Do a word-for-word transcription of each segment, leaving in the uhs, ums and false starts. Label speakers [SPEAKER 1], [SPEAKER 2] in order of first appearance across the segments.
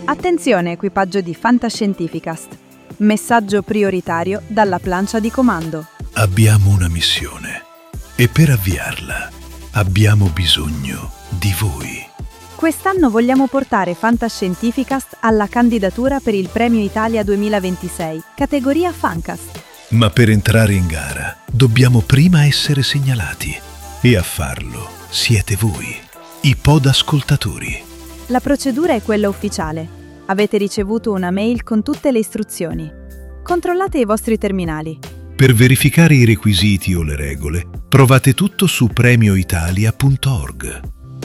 [SPEAKER 1] Attenzione equipaggio di Fantascientificast. Messaggio prioritario dalla plancia di comando.
[SPEAKER 2] Abbiamo una missione e per avviarla abbiamo bisogno di voi.
[SPEAKER 1] Quest'anno vogliamo portare Fantascientificast alla candidatura per il Premio Italia duemilaventisei, categoria Fancast.
[SPEAKER 2] Ma per entrare in gara dobbiamo prima essere segnalati e a farlo siete voi, i podascoltatori.
[SPEAKER 1] La procedura è quella ufficiale. Avete ricevuto una mail con tutte le istruzioni. Controllate i vostri terminali.
[SPEAKER 2] Per verificare i requisiti o le regole, trovate tutto su premio italia punto org.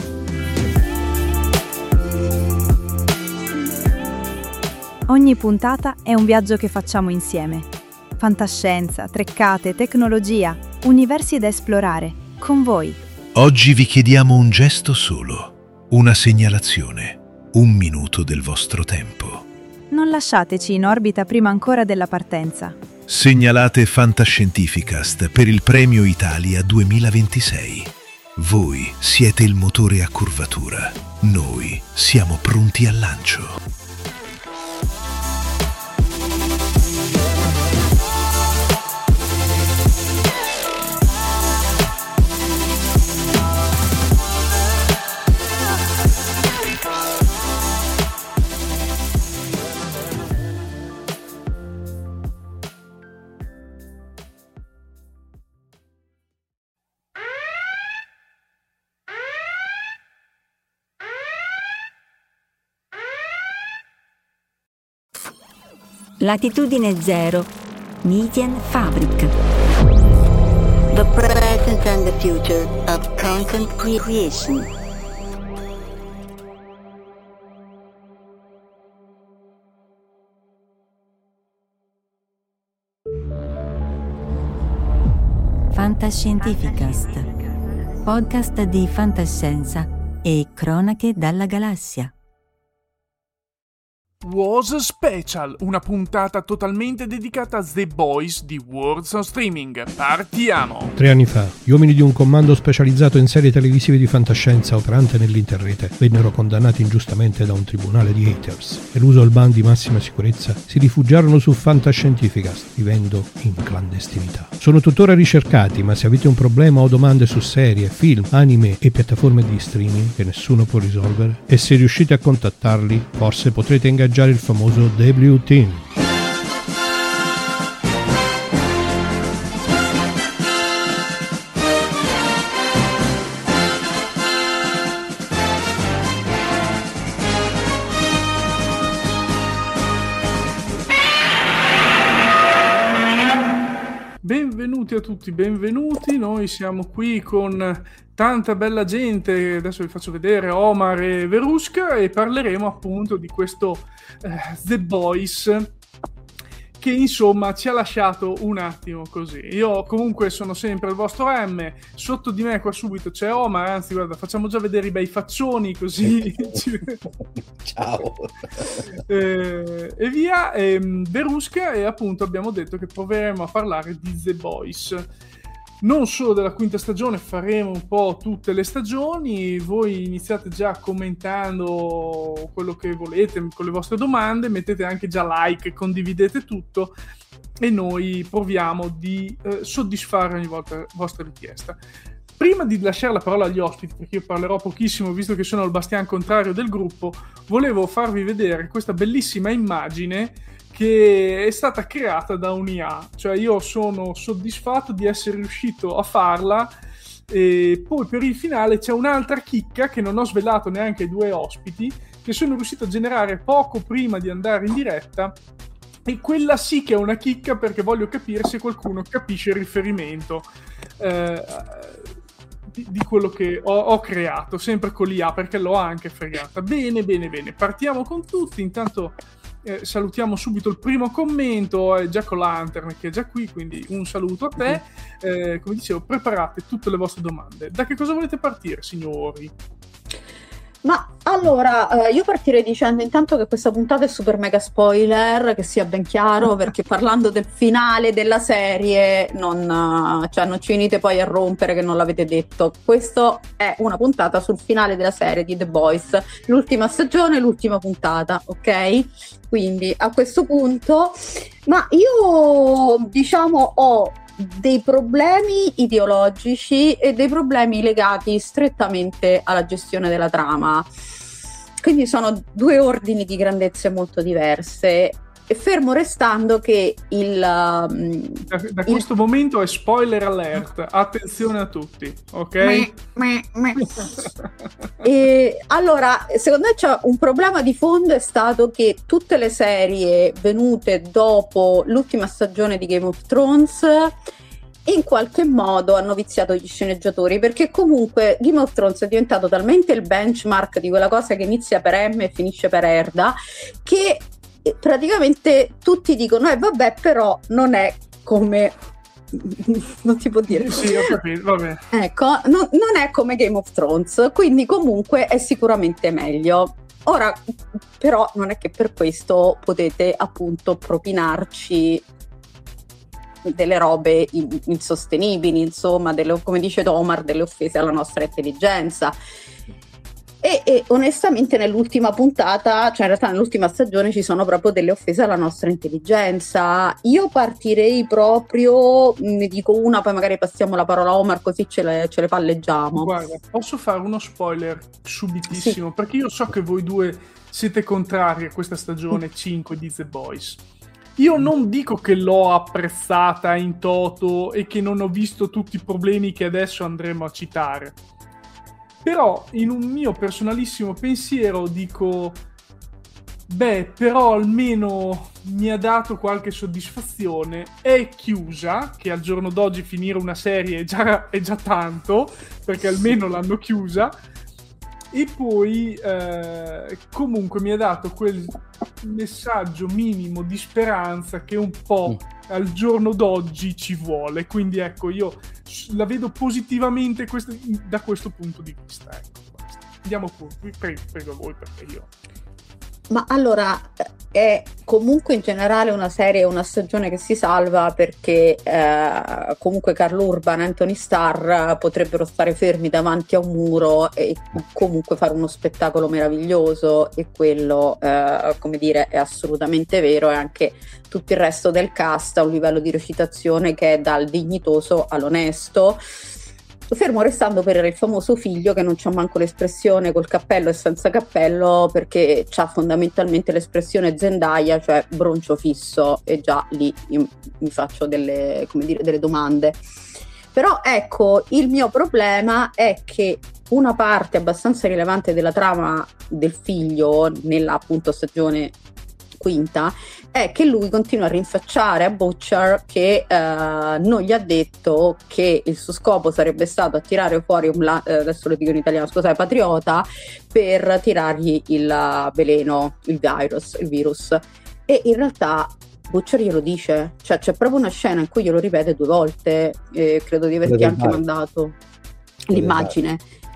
[SPEAKER 1] Ogni puntata è un viaggio che facciamo insieme. Fantascienza, treccate, tecnologia, universi da esplorare, con voi.
[SPEAKER 2] Oggi vi chiediamo un gesto solo, una segnalazione, un minuto del vostro tempo.
[SPEAKER 1] Non lasciateci in orbita prima ancora della partenza.
[SPEAKER 2] Segnalate Fantascientificast per il Premio Italia duemilaventisei. Voi siete il motore a curvatura. Noi siamo pronti al lancio.
[SPEAKER 3] Latitudine zero, Medienfabrik.
[SPEAKER 4] The present and the future of content creation.
[SPEAKER 3] Fantascientificast, podcast di fantascienza e cronache dalla galassia.
[SPEAKER 5] Was Special, una puntata totalmente dedicata a The Boys di Words on Streaming. Partiamo!
[SPEAKER 6] Tre anni fa, gli uomini di un comando specializzato in serie televisive di fantascienza operante nell'interrete vennero condannati ingiustamente da un tribunale di haters. Eluso il ban di massima sicurezza, si rifugiarono su Fantascientificast, vivendo in clandestinità. Sono tuttora ricercati, ma se avete un problema o domande su serie, film, anime e piattaforme di streaming che nessuno può risolvere, e se riuscite a contattarli, forse potrete ingaggiare il famoso W Team.
[SPEAKER 5] Benvenuti a tutti, benvenuti. Noi siamo qui con tanta bella gente. Adesso vi faccio vedere Omar e Veruska e parleremo appunto di questo eh, The Boys, che insomma ci ha lasciato un attimo così. Io comunque sono sempre il vostro M, sotto di me qua subito c'è Omar, anzi guarda, facciamo già vedere i bei faccioni così.
[SPEAKER 7] Ciao.
[SPEAKER 5] eh, e via, e, Veruska, e appunto abbiamo detto che proveremo a parlare di The Boys. Non solo della quinta stagione, faremo un po' tutte le stagioni. Voi iniziate già commentando quello che volete con le vostre domande, mettete anche già like, condividete tutto e noi proviamo di eh, soddisfare ogni volta la vostra richiesta. Prima di lasciare la parola agli ospiti, perché io parlerò pochissimo visto che sono il bastian contrario del gruppo, volevo farvi vedere questa bellissima immagine che è stata creata da un'I A. Cioè io sono soddisfatto di essere riuscito a farla, e poi per il finale c'è un'altra chicca che non ho svelato neanche ai due ospiti, che sono riuscito a generare poco prima di andare in diretta, e quella sì che è una chicca, perché voglio capire se qualcuno capisce il riferimento eh, di, di quello che ho, ho creato, sempre con l'I A, perché l'ho anche fregata. Bene, bene, bene, partiamo con tutti. Intanto Eh, salutiamo subito il primo commento, è Jack O'Lantern che è già qui, quindi un saluto a te. Eh, come dicevo, preparate tutte le vostre domande. Da che cosa volete partire, signori?
[SPEAKER 8] Ma allora, eh, io partirei dicendo intanto che questa puntata è super mega spoiler, che sia ben chiaro, perché parlando del finale della serie non, cioè, non ci venite poi a rompere che non l'avete detto. Questa è una puntata sul finale della serie di The Boys, l'ultima stagione, l'ultima puntata, ok? Quindi a questo punto, ma io diciamo ho dei problemi ideologici e dei problemi legati strettamente alla gestione della trama, quindi sono due ordini di grandezze molto diverse, e fermo restando che il
[SPEAKER 5] da, da
[SPEAKER 8] il...
[SPEAKER 5] questo momento è spoiler alert, attenzione a tutti, ok?
[SPEAKER 8] E allora, secondo me c'è un problema di fondo, è stato che tutte le serie venute dopo l'ultima stagione di Game of Thrones in qualche modo hanno viziato gli sceneggiatori, perché comunque Game of Thrones è diventato talmente il benchmark di quella cosa che inizia per M e finisce per Erda, che praticamente tutti dicono eh vabbè, però non è come non si può dire,
[SPEAKER 5] sì, ho capito, vabbè.
[SPEAKER 8] Ecco, no, non è come Game of Thrones, quindi comunque è sicuramente meglio. Ora però non è che per questo potete appunto propinarci delle robe insostenibili, insomma, delle, come dice Omar, delle offese alla nostra intelligenza. E, e onestamente nell'ultima puntata, cioè in realtà nell'ultima stagione, ci sono proprio delle offese alla nostra intelligenza. Io partirei proprio, ne dico una, poi magari passiamo la parola a Omar, così ce le, ce le palleggiamo.
[SPEAKER 5] Guarda, posso fare uno spoiler subitissimo?
[SPEAKER 8] Sì.
[SPEAKER 5] Perché io so che voi due siete contrari a questa stagione cinque di The Boys. Io non dico che l'ho apprezzata in toto e che non ho visto tutti i problemi che adesso andremo a citare. Però in un mio personalissimo pensiero dico, beh, però almeno mi ha dato qualche soddisfazione, è chiusa, che al giorno d'oggi finire una serie è già, è già tanto, perché almeno l'hanno chiusa, e poi eh, comunque mi ha dato quel messaggio minimo di speranza che un po' al giorno d'oggi ci vuole, quindi ecco, io la vedo positivamente questo, da questo punto di vista, ecco, basta. Andiamo pure, prego, prego voi, perché io...
[SPEAKER 8] Ma allora, è comunque in generale una serie, una stagione che si salva perché eh, comunque Karl Urban e Anthony Starr potrebbero stare fermi davanti a un muro e comunque fare uno spettacolo meraviglioso, e quello, eh, come dire, è assolutamente vero, e anche tutto il resto del cast ha un livello di recitazione che è dal dignitoso all'onesto. Fermo restando per il famoso figlio che non c'ha manco l'espressione col cappello e senza cappello, perché c'ha fondamentalmente l'espressione Zendaya, cioè broncio fisso, e già lì io mi faccio delle, come dire, delle domande. Però ecco, il mio problema è che una parte abbastanza rilevante della trama del figlio nella appunto stagione quinta è che lui continua a rinfacciare a Butcher che eh, non gli ha detto che il suo scopo sarebbe stato attirare fuori un la- eh, adesso lo dico in italiano, scusate, patriota, per tirargli il veleno, il virus, il virus. E in realtà Butcher glielo dice, cioè c'è proprio una scena in cui glielo ripete due volte, e credo di averti anche bar. mandato l'immagine.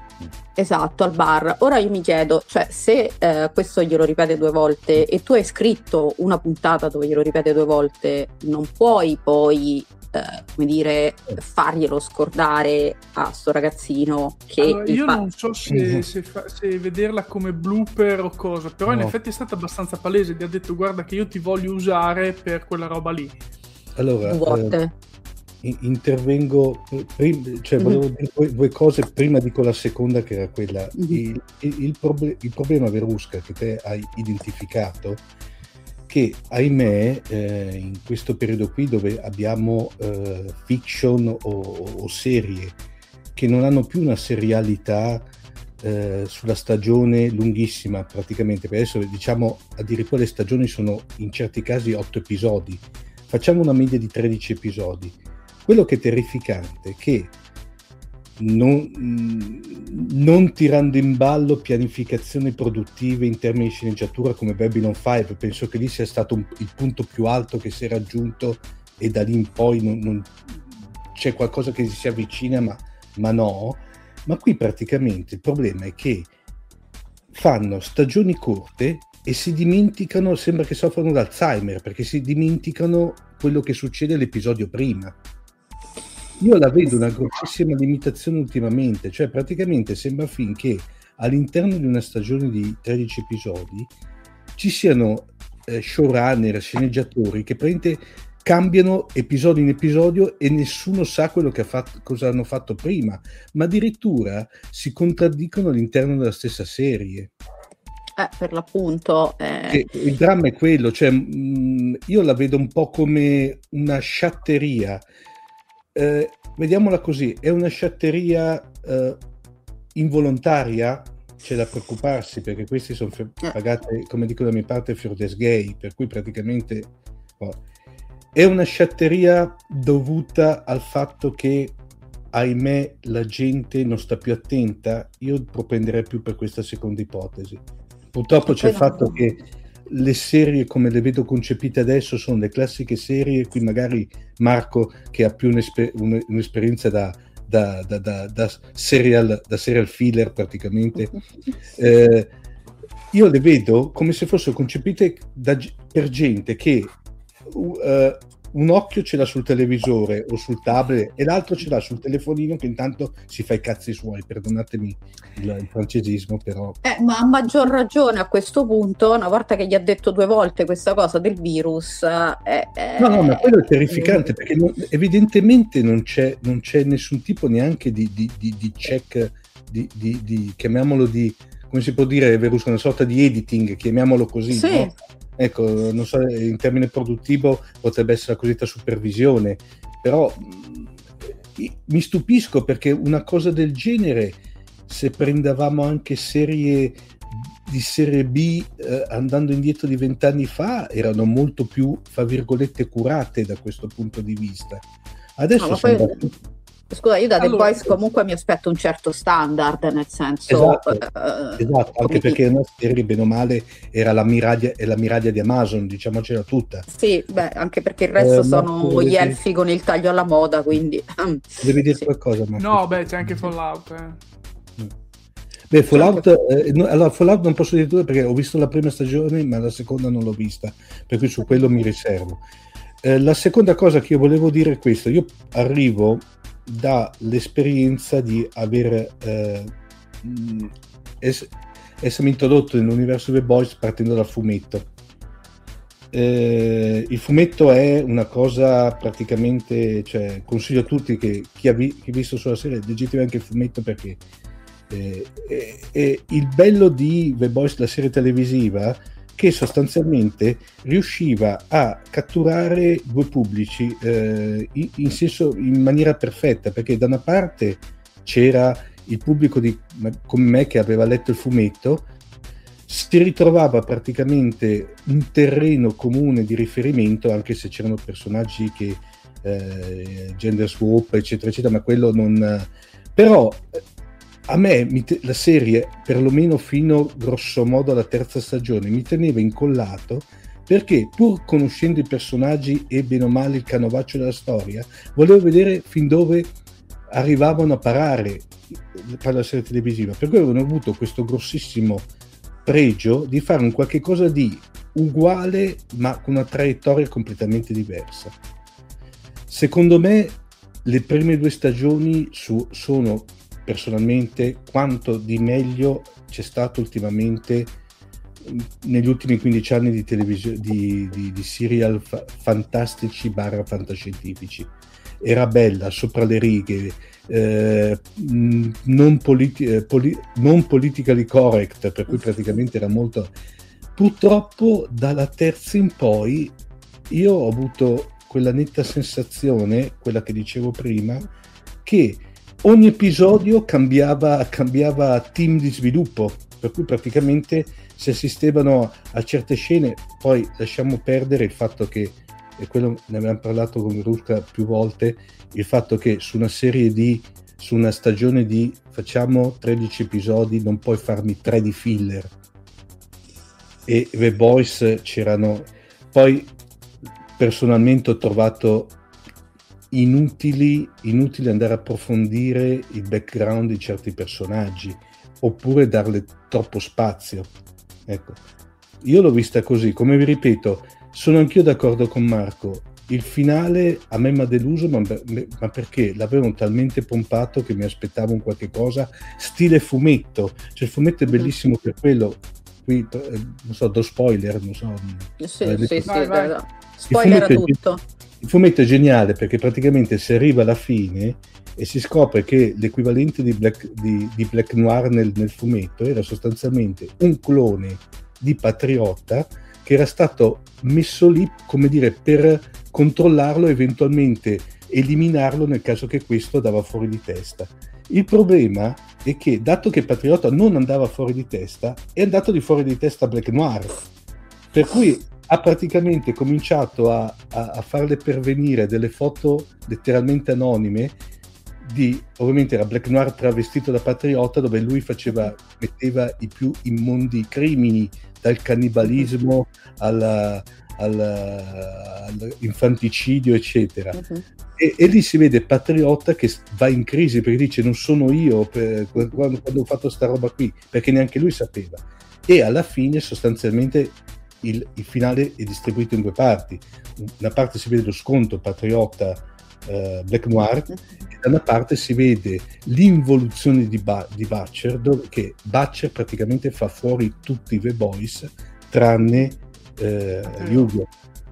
[SPEAKER 8] Esatto, al bar. Ora io mi chiedo, cioè, se eh, questo glielo ripete due volte e tu hai scritto una puntata dove glielo ripete due volte, non puoi poi, eh, come dire, farglielo scordare a sto ragazzino che...
[SPEAKER 5] Allora, io
[SPEAKER 8] fa...
[SPEAKER 5] non so se, se, fa, se vederla come blooper o cosa, però no. In effetti è stata abbastanza palese, gli ha detto guarda che io ti voglio usare per quella roba lì.
[SPEAKER 7] Allora... Eh... intervengo, prim- cioè volevo mm-hmm. dire due cose, prima dico la seconda che era quella, mm-hmm. il, il, il, proble- il problema Verusca che te hai identificato, che ahimè eh, in questo periodo qui dove abbiamo eh, fiction o, o serie che non hanno più una serialità eh, sulla stagione lunghissima praticamente, per adesso diciamo addirittura le stagioni sono in certi casi otto episodi, facciamo una media di tredici episodi. Quello che è terrificante è che non, non tirando in ballo pianificazioni produttive in termini di sceneggiatura come Babylon cinque, penso che lì sia stato un, il punto più alto che si è raggiunto, e da lì in poi non, non, c'è qualcosa che si avvicina, ma, ma no. Ma qui praticamente il problema è che fanno stagioni corte e si dimenticano, sembra che soffrano d'Alzheimer, perché si dimenticano quello che succede all'episodio prima. Io la vedo una grossissima limitazione ultimamente, cioè praticamente sembra finché all'interno di una stagione di tredici episodi ci siano eh, showrunner, sceneggiatori che praticamente cambiano episodio in episodio e nessuno sa quello che ha fatto, cosa hanno fatto prima, ma addirittura si contraddicono all'interno della stessa serie.
[SPEAKER 8] Eh, per l'appunto eh...
[SPEAKER 7] il dramma è quello, cioè mh, io la vedo un po' come una sciatteria, eh, vediamola così, è una sciatteria eh, involontaria, c'è da preoccuparsi perché questi sono f- pagate, come dico da mia parte, for des gay, per cui praticamente oh, è una sciatteria dovuta al fatto che, ahimè, la gente non sta più attenta. Io propenderei più per questa seconda ipotesi. Purtroppo c'è il fatto che le serie come le vedo concepite adesso sono le classiche serie, qui magari Marco che ha più un'esper- un'esperienza da, da, da, da, da, serial, da serial filler praticamente, eh, io le vedo come se fossero concepite da, per gente che uh, un occhio ce l'ha sul televisore o sul tablet e l'altro ce l'ha sul telefonino che intanto si fa i cazzi suoi, perdonatemi il, il francesismo, però
[SPEAKER 8] eh, ma a maggior ragione a questo punto, una volta che gli ha detto due volte questa cosa del virus eh, eh,
[SPEAKER 7] no no ma quello è terrificante, perché non, evidentemente non c'è, non c'è nessun tipo neanche di, di, di, di check di, di, di chiamiamolo di, come si può dire, Verusca, una sorta di editing, chiamiamolo così,
[SPEAKER 8] sì.
[SPEAKER 7] No? Ecco, non so, in termine produttivo potrebbe essere la cosiddetta supervisione, però mh, mi stupisco perché una cosa del genere, se prendevamo anche serie di serie B eh, andando indietro di vent'anni fa, erano molto più, fra virgolette, curate da questo punto di vista. Adesso
[SPEAKER 8] no,
[SPEAKER 7] sembra
[SPEAKER 8] poi... Scusa, io da The
[SPEAKER 5] allora,
[SPEAKER 8] Boys comunque mi aspetto un certo standard, nel senso...
[SPEAKER 7] Esatto,
[SPEAKER 8] uh,
[SPEAKER 7] esatto anche perché una serie, bene o male, era la miraglia, è la miraglia di Amazon, diciamocela tutta.
[SPEAKER 8] Sì, beh, anche perché il resto
[SPEAKER 7] eh,
[SPEAKER 8] sono gli elfi con il taglio alla moda, quindi...
[SPEAKER 7] Devi dire
[SPEAKER 8] sì.
[SPEAKER 7] qualcosa, Marco?
[SPEAKER 5] No, beh, c'è anche Fallout, eh.
[SPEAKER 7] Beh, Fallout, eh, no, allora Fallout non posso dire tutto perché ho visto la prima stagione, ma la seconda non l'ho vista, per cui su quello mi riservo. Eh, la seconda cosa che io volevo dire è questo: io arrivo dall'esperienza di aver eh, es- essere introdotto nell'universo dei Boys partendo dal fumetto. Eh, il fumetto è una cosa praticamente, cioè, consiglio a tutti che chi ha, vi- chi ha visto solo la serie, leggetevi anche il fumetto, perché eh, eh, eh, il bello di The Boys, la serie televisiva, che sostanzialmente riusciva a catturare due pubblici eh, in, in senso in maniera perfetta, perché da una parte c'era il pubblico di, come me, che aveva letto il fumetto, si ritrovava praticamente un terreno comune di riferimento, anche se c'erano personaggi che eh, gender swap eccetera eccetera, ma quello non, però a me la serie, perlomeno fino grosso modo alla terza stagione, mi teneva incollato, perché pur conoscendo i personaggi e bene o male il canovaccio della storia, volevo vedere fin dove arrivavano a parare per la serie televisiva, per cui avevano avuto questo grossissimo pregio di fare un qualche cosa di uguale ma con una traiettoria completamente diversa. Secondo me le prime due stagioni su, sono personalmente quanto di meglio c'è stato ultimamente negli ultimi quindici anni di televisione, di, di, di serial fa- fantastici barra fantascientifici. Era bella, sopra le righe, eh, non, politi- poli- non politically correct, per cui praticamente era molto... Purtroppo dalla terza in poi io ho avuto quella netta sensazione, quella che dicevo prima, che ogni episodio cambiava, cambiava team di sviluppo, per cui praticamente si assistevano a certe scene. Poi lasciamo perdere il fatto che, e quello ne abbiamo parlato con Verusca più volte, il fatto che su una serie di, su una stagione di facciamo tredici episodi non puoi farmi tre di filler, e The Boys c'erano. Poi personalmente ho trovato inutili inutile andare a approfondire il background di certi personaggi, oppure darle troppo spazio. Ecco, io l'ho vista così, come vi ripeto, sono anch'io d'accordo con Marco. Il finale a me mi ha deluso, ma, ma perché l'avevano talmente pompato che mi aspettavo un qualche cosa stile fumetto. Cioè il fumetto è bellissimo per quello. Qui non so, do spoiler, non so.
[SPEAKER 8] Sì, sì, sì,
[SPEAKER 5] vai, vai.
[SPEAKER 8] Spoiler a tutto.
[SPEAKER 7] Il fumetto è geniale perché praticamente si arriva alla fine e si scopre che l'equivalente di Black, di, di Black Noir nel, nel fumetto era sostanzialmente un clone di Patriotta che era stato messo lì, come dire, per controllarlo e eventualmente eliminarlo nel caso che questo andava fuori di testa. Il problema è che, dato che Patriotta non andava fuori di testa, è andato di fuori di testa Black Noir, per cui ha praticamente cominciato a, a, a farle pervenire delle foto letteralmente anonime di, ovviamente era Black Noir travestito da Patriotta, dove lui faceva, metteva i più immondi crimini, dal cannibalismo alla, alla, all'infanticidio eccetera. Uh-huh. e, e lì si vede Patriotta che va in crisi perché dice non sono io per, quando, quando ho fatto sta roba qui, perché neanche lui sapeva, e alla fine sostanzialmente il, il finale è distribuito in due parti. Una parte si vede lo scontro Patriotta Uh, Black Noir, e da una parte si vede l'involuzione di, ba- di Butcher, dove che Butcher praticamente fa fuori tutti i The Boys tranne uh, Hugo,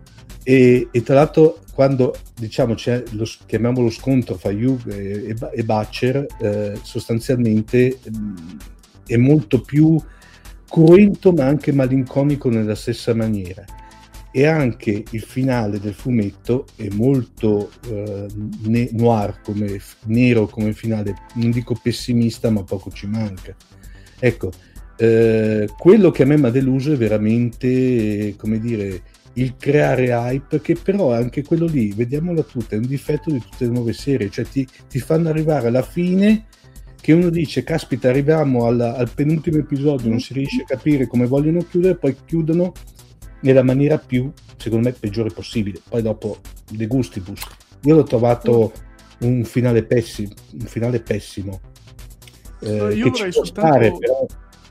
[SPEAKER 7] e, e tra l'altro quando diciamo c'è lo, chiamiamolo scontro fra Hugo e, e, e Butcher, uh, sostanzialmente um, è molto più cruento ma anche malinconico nella stessa maniera. E anche il finale del fumetto è molto eh, ne- noir, come, nero come finale, non dico pessimista ma poco ci manca. Ecco, eh, quello che a me mi ha deluso è veramente, come dire, il creare hype, che però anche quello lì, vediamola tutta, è un difetto di tutte le nuove serie, cioè ti, ti fanno arrivare alla fine che uno dice, caspita, arriviamo alla, al penultimo episodio, non si riesce a capire come vogliono chiudere, poi chiudono nella maniera più, secondo me, peggiore possibile. Poi dopo de gustibus. Io l'ho trovato un finale pessimo, un finale pessimo. Eh,
[SPEAKER 5] io
[SPEAKER 7] che
[SPEAKER 5] vorrei
[SPEAKER 7] ci può
[SPEAKER 5] soltanto
[SPEAKER 7] stare, però...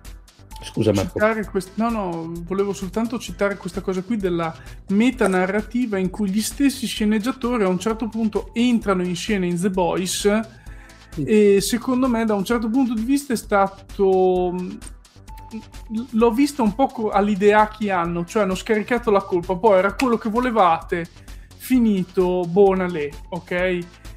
[SPEAKER 7] Scusa Marco.
[SPEAKER 5] Quest... No, no, volevo soltanto citare questa cosa qui della metanarrativa in cui gli stessi sceneggiatori a un certo punto entrano in scena in The Boys, sì. E secondo me da un certo punto di vista è stato... l'ho visto un po' all'idea che hanno, cioè hanno scaricato la colpa, poi era quello che volevate, finito, buona lì, ok?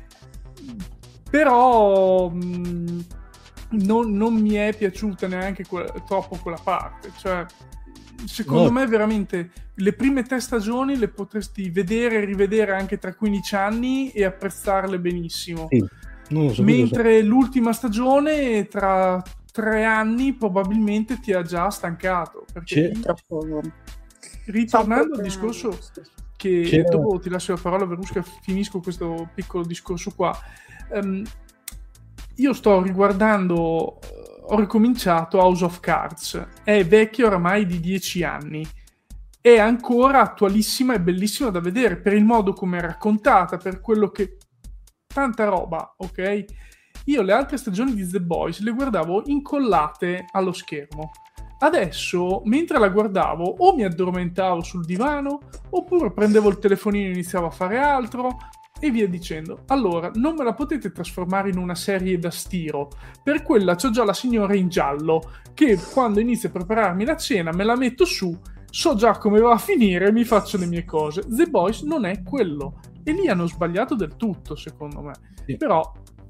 [SPEAKER 5] Però mh, non, non mi è piaciuta neanche que- troppo quella parte, cioè secondo no. me veramente le prime tre stagioni le potresti vedere e rivedere anche tra quindici anni e apprezzarle benissimo, sì. Non lo so, mentre so. L'ultima stagione tra tre anni probabilmente ti ha già stancato, perché
[SPEAKER 8] C'è troppo...
[SPEAKER 5] ritornando al discorso che
[SPEAKER 7] C'è...
[SPEAKER 5] dopo ti lascio la parola Verusca, finisco questo piccolo discorso qua. Um, io sto riguardando, ho ricominciato House of Cards, è vecchio oramai di dieci anni, è ancora attualissima e bellissima da vedere per il modo come è raccontata, per quello che tanta roba, ok? Io le altre stagioni di The Boys le guardavo incollate allo schermo. Adesso, mentre la guardavo, o mi addormentavo sul divano, oppure prendevo il telefonino e iniziavo a fare altro, e via dicendo. Allora, non me la potete trasformare in una serie da stiro. Per quella c'ho già la signora in giallo, che quando inizio a prepararmi la cena me la metto su, so già come va a finire e mi faccio le mie cose. The Boys non è quello. E lì hanno sbagliato del tutto, secondo me. Sì. Però...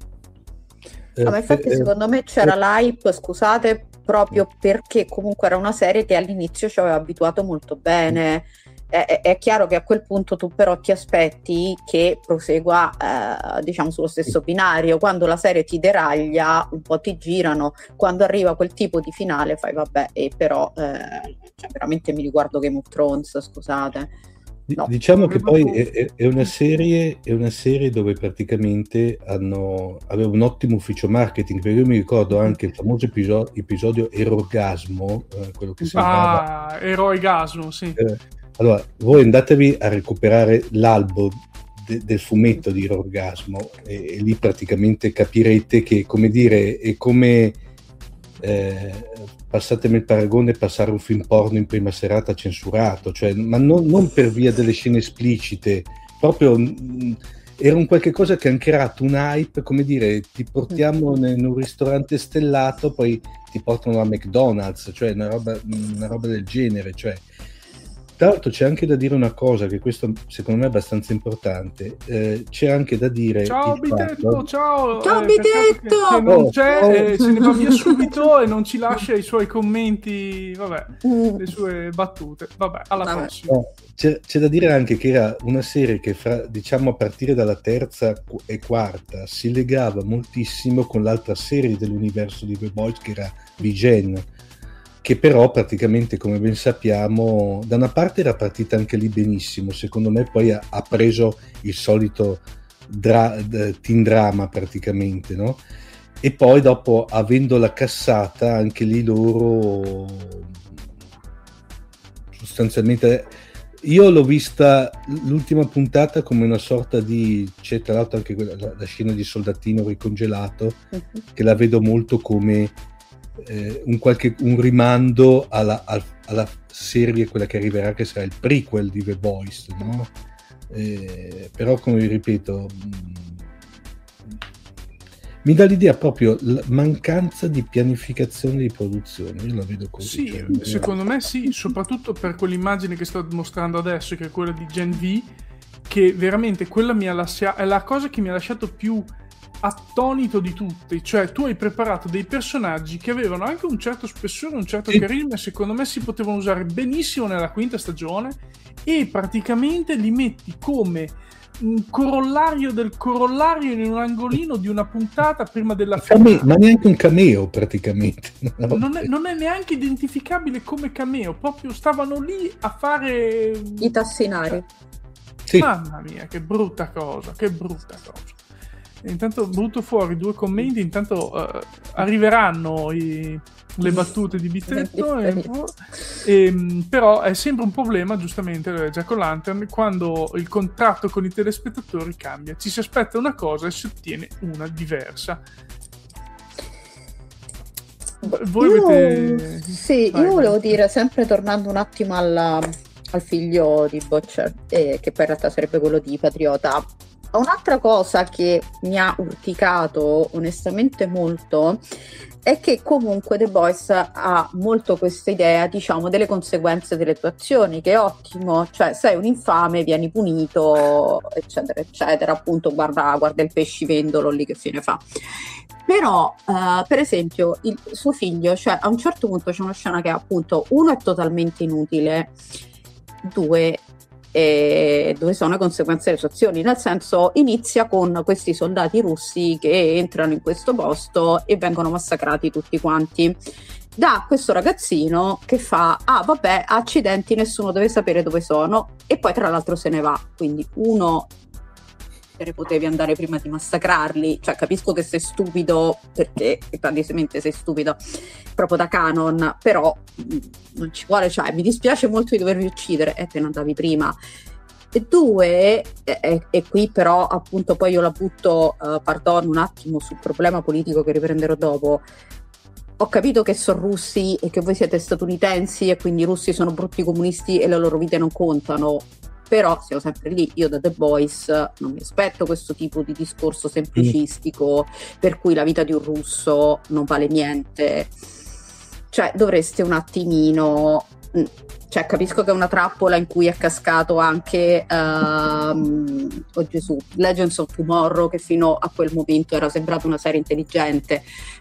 [SPEAKER 8] No, ma infatti secondo me c'era l'hype, scusate, proprio perché comunque era una serie che all'inizio ci aveva abituato molto bene. È, è chiaro che a quel punto tu però ti aspetti che prosegua eh, diciamo sullo stesso binario. Quando la serie ti deraglia un po' ti girano, quando arriva quel tipo di finale fai vabbè, e però eh, cioè, veramente mi riguardo Game of Thrones, scusate. No.
[SPEAKER 7] Diciamo che poi è, è, una serie, è una serie dove praticamente hanno aveva un ottimo ufficio marketing, perché io mi ricordo anche il famoso episodio, episodio Erogasmo, eh, quello che sembrava
[SPEAKER 5] ah, Eroigasmo, sì.
[SPEAKER 7] Eh, allora, voi andatevi a recuperare l'albo de, del fumetto di Erogasmo e, e lì praticamente capirete che, come dire, è come eh, passatemi il paragone, passare un film porno in prima serata censurato, cioè, ma non, non per via delle scene esplicite, proprio mh, era un qualche cosa che ha creato un hype, come dire, ti portiamo in un ristorante stellato, poi ti portano a McDonald's, cioè una roba, una roba del genere, cioè. Tra l'altro c'è anche da dire una cosa, che questo secondo me è abbastanza importante, eh, c'è anche da dire...
[SPEAKER 5] Ciao Bitetto,
[SPEAKER 7] fatto...
[SPEAKER 5] ciao!
[SPEAKER 8] Ciao
[SPEAKER 5] eh,
[SPEAKER 8] Bitetto!
[SPEAKER 5] Che, che non
[SPEAKER 7] oh,
[SPEAKER 5] c'è,
[SPEAKER 7] oh.
[SPEAKER 5] eh, se ne va via subito e non ci lascia i suoi commenti, vabbè,
[SPEAKER 8] Mm.
[SPEAKER 5] le sue battute. Vabbè, alla
[SPEAKER 8] Vabbè.
[SPEAKER 5] prossima.
[SPEAKER 7] No, c'è, c'è da dire anche che era una serie che fra, diciamo, a partire dalla terza e quarta si legava moltissimo con l'altra serie dell'universo di The Boys, che era V-Gen, che però praticamente, come ben sappiamo, da una parte era partita anche lì benissimo, secondo me poi ha, ha preso il solito dra- d- teen drama praticamente, no? E poi dopo, avendola cassata, anche lì loro sostanzialmente, io l'ho vista l'ultima puntata come una sorta di, c'è tra l'altro anche quella, la, la scena di soldatino ricongelato,
[SPEAKER 8] Mhm.
[SPEAKER 7] che la vedo molto come eh, un, qualche, un rimando alla, al- alla serie, quella che arriverà, che sarà il prequel di The Boys, no? Eh, però, come vi ripeto, mh, mi dà l'idea proprio la mancanza di pianificazione di produzione, io la vedo così.
[SPEAKER 5] Sì,
[SPEAKER 7] cioè,
[SPEAKER 5] secondo me sì, soprattutto per quell'immagine che sto mostrando adesso, che è quella di Gen V, che veramente quella mi ha lasciato, è la cosa che mi ha lasciato più attonito di tutti. Cioè, tu hai preparato dei personaggi che avevano anche un certo spessore, un certo
[SPEAKER 7] Sì.
[SPEAKER 5] carisma, e secondo me si potevano usare benissimo nella quinta stagione, e praticamente li metti come un corollario del corollario in un angolino di una puntata prima della
[SPEAKER 7] Came-
[SPEAKER 5] finale.
[SPEAKER 7] ma neanche un cameo praticamente. No?
[SPEAKER 5] Non è, non è neanche identificabile come cameo, proprio stavano lì a fare
[SPEAKER 8] I tassinari.
[SPEAKER 7] Sì.
[SPEAKER 5] Mamma mia, che brutta cosa, che brutta cosa. E intanto butto fuori due commenti, intanto eh, arriveranno i- le battute di Bitetto, e, e, però è sempre un problema, giustamente, Jack O'Lantern, quando il contratto con i telespettatori cambia. Ci si aspetta una cosa e si ottiene una diversa. Voi
[SPEAKER 8] Io-
[SPEAKER 5] avete...
[SPEAKER 8] Sì,
[SPEAKER 5] Vai,
[SPEAKER 8] io volevo
[SPEAKER 5] vai.
[SPEAKER 8] dire, sempre tornando un attimo alla- al figlio di Butcher, eh, che poi in realtà sarebbe quello di Patriota. Un'altra cosa che mi ha urticato onestamente molto è che comunque The Boys ha molto questa idea, diciamo, delle conseguenze delle tue azioni, che è ottimo, cioè sei un infame, vieni punito, eccetera, eccetera, appunto, guarda, guarda il pescivendolo lì che fine fa. Però, eh, per esempio, il suo figlio, cioè a un certo punto c'è una scena che appunto, uno, è totalmente inutile, due, eh, dove sono le conseguenze delle sue azioni, nel senso, inizia con questi soldati russi che entrano in questo posto e vengono massacrati tutti quanti, da questo ragazzino che fa, ah vabbè, accidenti, nessuno deve sapere dove sono, e poi tra l'altro se ne va. Quindi uno, te ne potevi andare prima di massacrarli, cioè capisco che sei stupido, perché palesemente sei stupido proprio da canon, però mh, non ci vuole, cioè mi dispiace molto di dovervi uccidere, e te ne andavi prima. E due, e, e- e qui però appunto poi io la butto, eh, pardon, un attimo sul problema politico che riprenderò dopo. Ho capito che sono russi e che voi siete statunitensi e quindi i russi sono brutti comunisti e le loro vite non contano, però siamo sempre lì. Io da The Boys non mi aspetto questo tipo di discorso semplicistico per cui la vita di un russo non vale niente. Cioè dovreste un attimino, mh, cioè capisco che è una trappola in cui è cascato anche ehm, oh Gesù, Legends of Tomorrow, che fino a quel momento era sembrata una serie intelligente.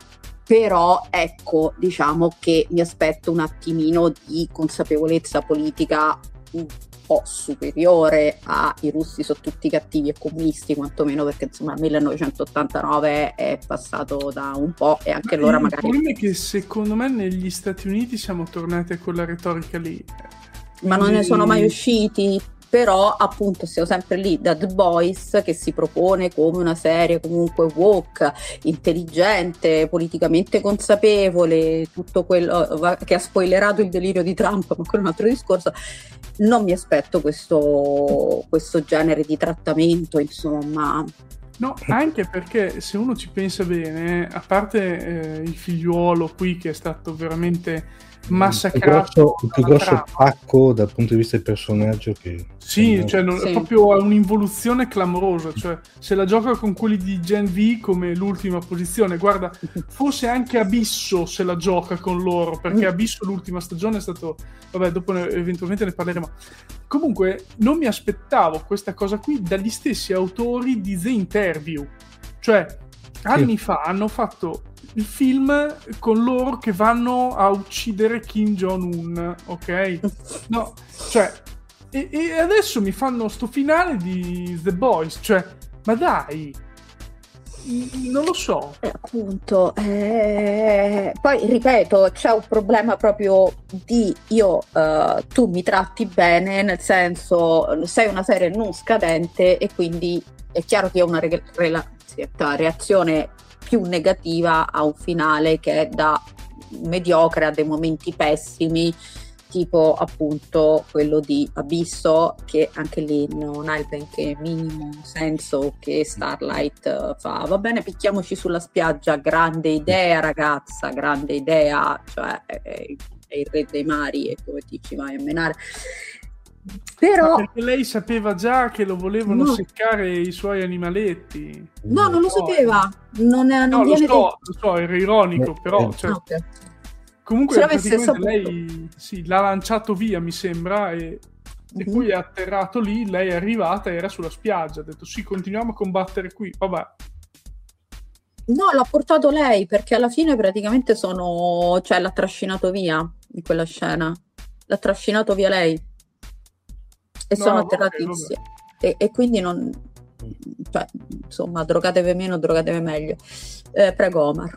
[SPEAKER 8] Però ecco, diciamo che mi aspetto un attimino di consapevolezza politica un po' superiore a i russi sono tutti cattivi e comunisti, quantomeno, perché insomma il millenovecentottantanove è passato da un po' e anche allora
[SPEAKER 5] Il
[SPEAKER 8] magari...
[SPEAKER 5] problema è che secondo me negli Stati Uniti siamo tornati a quella retorica lì.
[SPEAKER 8] Ma non ne
[SPEAKER 5] Quindi-
[SPEAKER 8] sono mai usciti. Però appunto siamo sempre lì da The Boys, che si propone come una serie comunque woke, intelligente, politicamente consapevole, tutto quello va- che ha spoilerato il delirio di Trump, ma quello è un altro discorso. Non mi aspetto questo, questo genere di trattamento, insomma.
[SPEAKER 5] No, anche perché se uno ci pensa bene, a parte eh, il figliuolo qui che è stato veramente massacrato,
[SPEAKER 7] il più grosso, il più grosso pacco dal punto di vista del personaggio che
[SPEAKER 5] sì,
[SPEAKER 7] no.
[SPEAKER 5] cioè non,
[SPEAKER 8] Sì.
[SPEAKER 5] è proprio un'involuzione clamorosa, cioè se la gioca con quelli di Gen V come l'ultima posizione, guarda, forse anche Abisso se la gioca con loro, perché Abisso l'ultima stagione è stato, vabbè, dopo ne, eventualmente ne parleremo. Comunque non mi aspettavo questa cosa qui dagli stessi autori di The Interview, cioè anni fa hanno fatto il film con loro che vanno a uccidere Kim Jong-un, ok? No, cioè, e, e adesso mi fanno sto finale di The Boys, cioè, ma dai, non lo so.
[SPEAKER 8] Eh, appunto, eh, poi ripeto, c'è un problema proprio di io, eh, tu mi tratti bene, nel senso, sei una serie non scadente e quindi è chiaro che ho una re- rela- reazione più negativa a un finale che è da mediocre a dei momenti pessimi, tipo appunto quello di Abisso, che anche lì non ha il benché minimo senso che Starlight uh, fa, va bene, picchiamoci sulla spiaggia, grande idea ragazza, grande idea, cioè è, è il re dei mari e come ti ci vai a menare. Però
[SPEAKER 5] ma perché lei sapeva già che lo volevano
[SPEAKER 8] no.
[SPEAKER 5] seccare i suoi animaletti.
[SPEAKER 8] No, non lo sapeva. Non, è, non
[SPEAKER 5] no,
[SPEAKER 8] viene
[SPEAKER 5] lo so,
[SPEAKER 8] detto.
[SPEAKER 5] lo so, era ironico,
[SPEAKER 7] Eh,
[SPEAKER 5] però
[SPEAKER 7] eh.
[SPEAKER 5] cioè,
[SPEAKER 8] Ah, ok.
[SPEAKER 5] comunque
[SPEAKER 8] Se l'avesse
[SPEAKER 5] praticamente
[SPEAKER 8] saputo.
[SPEAKER 5] lei sì, l'ha lanciato via, mi sembra, e, e
[SPEAKER 8] Mhm.
[SPEAKER 5] poi è atterrato lì, lei è arrivata e era sulla spiaggia, ha detto sì, continuiamo a combattere qui, vabbè.
[SPEAKER 8] No, l'ha portato lei perché alla fine praticamente sono, cioè l'ha trascinato via in quella scena. L'ha trascinato via lei. E
[SPEAKER 5] No,
[SPEAKER 8] sono
[SPEAKER 5] vabbè,
[SPEAKER 8] atterratissimi. E, e quindi non, cioè, insomma, drogatevi meno, drogatevi meglio. Eh, prego, Omar.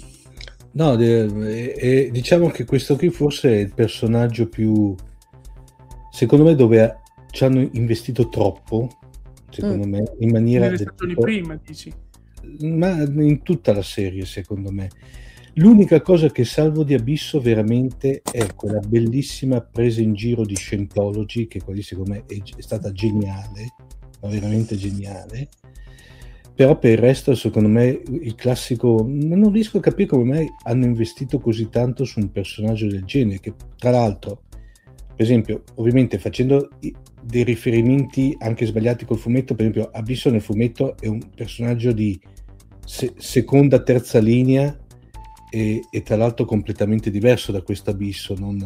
[SPEAKER 7] No, de- eh, diciamo che questo qui forse è il personaggio più, secondo me, dove ci hanno investito troppo, secondo
[SPEAKER 8] Mm.
[SPEAKER 7] me, in maniera
[SPEAKER 5] Nelle
[SPEAKER 7] del
[SPEAKER 5] stagioni
[SPEAKER 7] tipo-
[SPEAKER 5] prima, dici.
[SPEAKER 7] ma in tutta la serie, secondo me. L'unica cosa che salvo di Abisso veramente è quella bellissima presa in giro di Scientology, che quella lì, secondo me è, è stata geniale, ma veramente geniale. Però per il resto, secondo me, il classico, non riesco a capire come mai hanno investito così tanto su un personaggio del genere, che tra l'altro, per esempio, ovviamente facendo i- dei riferimenti anche sbagliati col fumetto, per esempio Abisso nel fumetto è un personaggio di se- seconda, terza linea e, e tra l'altro completamente diverso da questo Abisso. Non,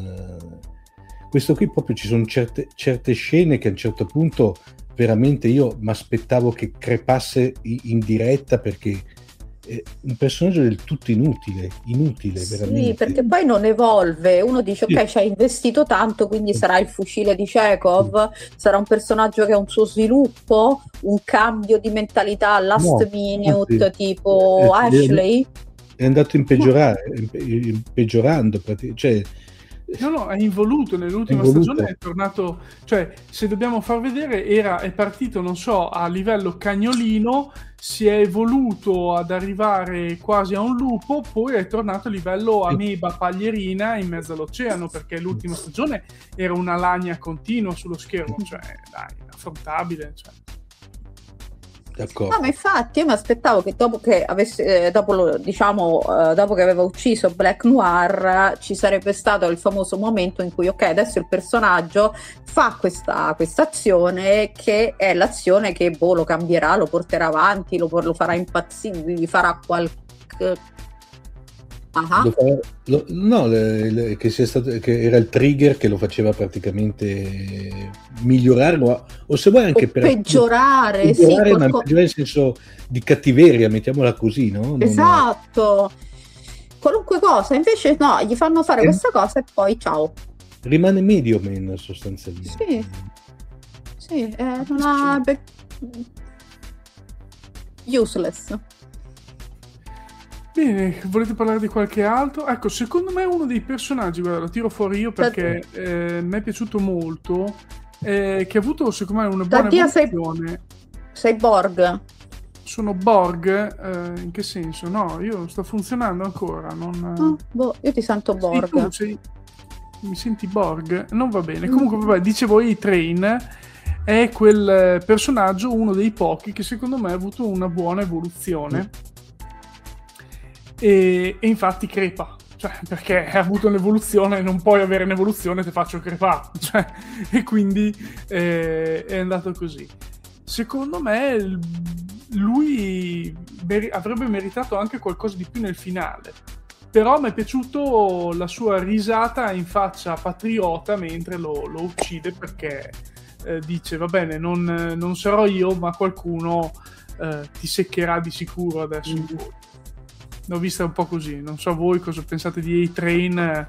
[SPEAKER 7] eh, questo qui proprio ci sono certe, certe scene che a un certo punto veramente io mi aspettavo che crepasse i- in diretta, perché è un personaggio del tutto inutile, inutile
[SPEAKER 8] Sì,
[SPEAKER 7] veramente.
[SPEAKER 8] perché poi non evolve. Uno dice, ok,
[SPEAKER 7] Sì.
[SPEAKER 8] ci hai investito tanto, quindi sarà il fucile di Chekhov, sarà un personaggio che ha un suo sviluppo, un cambio di mentalità last
[SPEAKER 7] No,
[SPEAKER 8] minute,
[SPEAKER 7] anzi,
[SPEAKER 8] tipo
[SPEAKER 7] eh, eh,
[SPEAKER 8] Ashley.
[SPEAKER 7] è andato in peggiorare, in- in- peggiorando, prati- cioè
[SPEAKER 5] No, no, è involuto nell'ultima
[SPEAKER 7] È involuto.
[SPEAKER 5] stagione, è tornato, cioè, se dobbiamo far vedere, era, è partito, non so, a livello cagnolino, si è evoluto ad arrivare quasi a un lupo, poi è tornato a livello ameba paglierina in mezzo all'oceano, perché l'ultima stagione era una lagna continua sullo schermo, cioè, dai, inaffrontabile, cioè.
[SPEAKER 7] d'accordo.
[SPEAKER 8] No, ma infatti io mi aspettavo che dopo che avesse, eh, dopo lo- diciamo, eh, dopo che aveva ucciso Black Noir, ci sarebbe stato il famoso momento in cui, ok, adesso il personaggio fa questa questa azione che è l'azione che boh, lo cambierà, lo porterà avanti, lo, por- lo farà impazzire, gli farà qualche... Ah,
[SPEAKER 7] Lo fa- lo- no, le- le- che, sia stato, che era il trigger che lo faceva praticamente migliorare, o, o se vuoi anche
[SPEAKER 8] o
[SPEAKER 7] per
[SPEAKER 8] peggiorare, sì,
[SPEAKER 7] peggiorare, ma
[SPEAKER 8] qualco-
[SPEAKER 7] peggiorare nel senso di cattiveria, mettiamola così, no? Non-
[SPEAKER 8] esatto, qualunque cosa, invece no, gli fanno fare
[SPEAKER 7] Eh.
[SPEAKER 8] questa cosa e poi ciao.
[SPEAKER 7] rimane medio man sostanzialmente.
[SPEAKER 8] Sì. Sì, eh, non ha... be- useless.
[SPEAKER 5] Bene, volete parlare di qualche altro? Ecco, secondo me uno dei personaggi, guarda, lo tiro fuori io perché eh, mi è piaciuto molto, eh, che ha avuto secondo me una buona
[SPEAKER 8] Daddia, sei-
[SPEAKER 5] evoluzione.
[SPEAKER 8] Sei Borg.
[SPEAKER 5] Sono Borg, eh, in che senso? No, io sto funzionando ancora, non...
[SPEAKER 8] Ah, boh, io ti sento
[SPEAKER 5] Sei
[SPEAKER 8] Borg.
[SPEAKER 5] tu, sei- mi senti Borg? Non va bene. Comunque, vabbè, dicevo A-Train, è quel personaggio, uno dei pochi, che secondo me ha avuto una buona evoluzione. Mm. E, e infatti crepa. Cioè, perché ha avuto un'evoluzione, non puoi avere un'evoluzione, ti faccio crepare. Cioè, e quindi eh, è andato così. Secondo me lui mer- avrebbe meritato anche qualcosa di più nel finale. Però mi è piaciuto la sua risata in faccia Patriota mentre lo, lo uccide, perché eh, dice, va bene, non, non sarò io, ma qualcuno eh, ti seccherà di sicuro adesso. Mm. L'ho vista un po' così, non so voi cosa pensate di A-Train.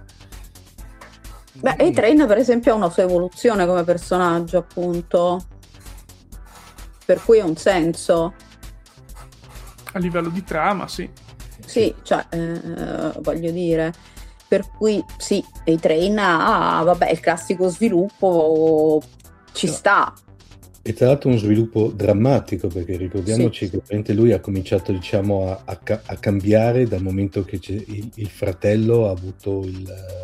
[SPEAKER 8] Beh, A-Train per esempio ha una sua evoluzione come personaggio, appunto, per cui ha un senso.
[SPEAKER 5] A livello di trama, sì.
[SPEAKER 8] Sì, cioè, eh, voglio dire, per cui sì, A-Train ha, vabbè, il classico sviluppo ci no. sta.
[SPEAKER 7] E tra l'altro uno sviluppo drammatico, perché ricordiamoci sì. che praticamente lui ha cominciato, diciamo, a, a, a cambiare dal momento che il, il fratello ha avuto il,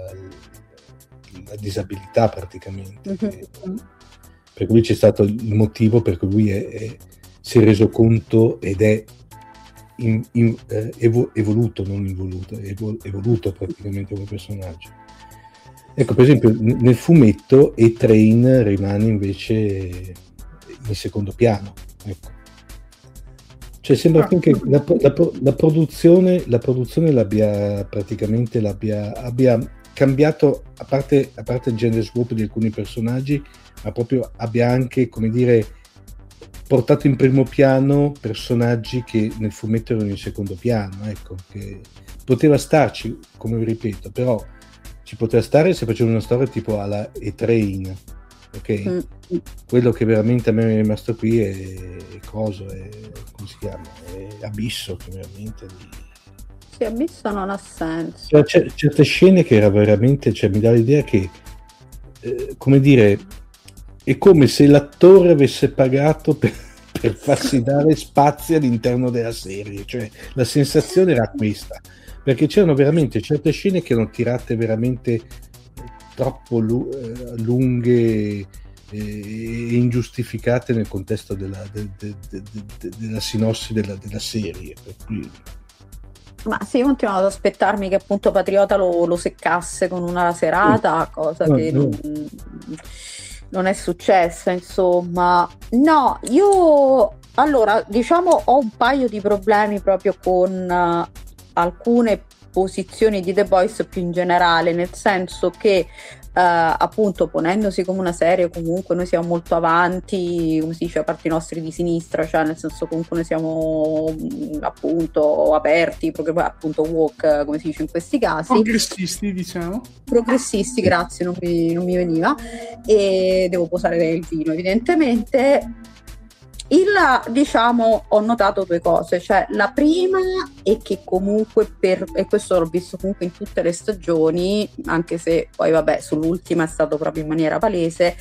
[SPEAKER 7] la disabilità praticamente. Mm-hmm. Per cui c'è stato il motivo per cui lui è, è, si è reso conto ed è in, in, eh, evo, evoluto, non involuto, evo, evoluto praticamente come personaggio. Ecco, per esempio, nel fumetto A-Train rimane invece in secondo piano, ecco. Cioè sembra ah, che la, la, la produzione la produzione l'abbia praticamente l'abbia abbia cambiato, a parte, a parte il gender swap di alcuni personaggi, ma proprio abbia anche, come dire, portato in primo piano personaggi che nel fumetto erano in secondo piano, ecco, che poteva starci, come vi ripeto, però ci poteva stare se faceva una storia tipo alla A-Train, ok? Mm. Quello che veramente a me è rimasto qui è, è coso, è, come si chiama? È Abisso, che veramente di...
[SPEAKER 8] Sì, Abisso non ha senso.
[SPEAKER 7] Cioè, c- certe scene che era veramente, cioè mi dà l'idea che eh, come dire, è come se l'attore avesse pagato per, per farsi dare spazio all'interno della serie, cioè la sensazione era questa, perché c'erano veramente certe scene che erano tirate veramente troppo lu- lunghe e ingiustificate nel contesto della, de, de, de, de, della sinossi della, della serie. Per cui...
[SPEAKER 8] Ma sì, io continuavo ad aspettarmi che appunto Patriota lo, lo seccasse con una serata, cosa no, che no. Non, non è successa, insomma. No, io allora diciamo ho un paio di problemi proprio con uh, alcune posizioni di The Boys più in generale, nel senso che Uh, appunto ponendosi come una serie comunque noi siamo molto avanti, come si dice, a parte i nostri di sinistra, cioè nel senso comunque noi siamo mh, appunto aperti, progr- appunto woke, come si dice in questi casi,
[SPEAKER 5] progressisti, diciamo
[SPEAKER 8] progressisti, grazie, non mi, non mi veniva, e devo posare il vino evidentemente. Il, diciamo, ho notato due cose, cioè la prima è che comunque per, e questo l'ho visto comunque in tutte le stagioni, anche se poi vabbè sull'ultima è stato proprio in maniera palese,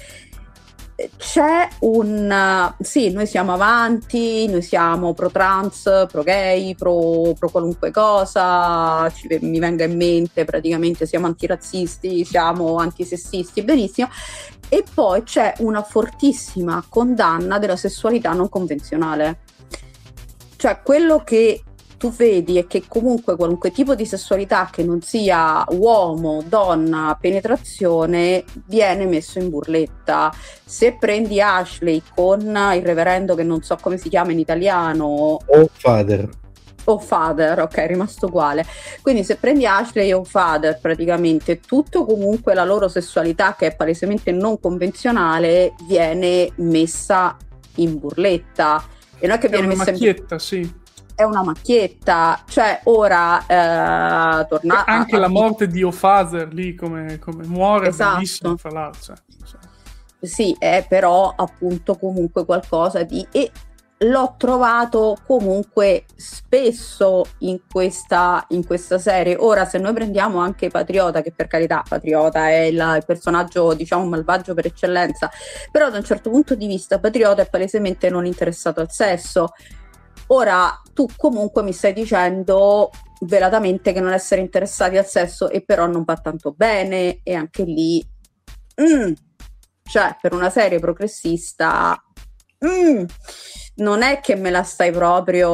[SPEAKER 8] c'è un sì, noi siamo avanti, noi siamo pro trans, pro gay, pro, pro qualunque cosa, ci, mi venga in mente praticamente siamo antirazzisti, siamo antisessisti, benissimo. E poi c'è una fortissima condanna della sessualità non convenzionale, cioè quello che tu vedi è che comunque qualunque tipo di sessualità che non sia uomo, donna, penetrazione viene messo in burletta. Se prendi Ashley con il reverendo che non so come si chiama in italiano,
[SPEAKER 7] o Father
[SPEAKER 8] o Father, ok, è rimasto uguale. Quindi se prendi Ashley o Father, praticamente tutto comunque la loro sessualità che è palesemente non convenzionale viene messa in burletta. E non è che
[SPEAKER 5] è
[SPEAKER 8] viene
[SPEAKER 5] una
[SPEAKER 8] messa
[SPEAKER 5] macchietta,
[SPEAKER 8] in...
[SPEAKER 5] sì.
[SPEAKER 8] È una macchietta, cioè ora eh, torna
[SPEAKER 5] anche
[SPEAKER 8] a...
[SPEAKER 5] la morte di O-Father lì come, come muore,
[SPEAKER 8] esatto.
[SPEAKER 5] Bellissimo fra l'altro, cioè.
[SPEAKER 8] Sì, è però appunto comunque qualcosa di... E l'ho trovato comunque spesso in questa, in questa serie. Ora se noi prendiamo anche Patriota, che per carità Patriota è il, il personaggio diciamo malvagio per eccellenza, però da un certo punto di vista Patriota è palesemente non interessato al sesso. Ora tu comunque mi stai dicendo velatamente che non essere interessati al sesso e però non va tanto bene, e anche lì mm, cioè per una serie progressista mm, non è che me la stai proprio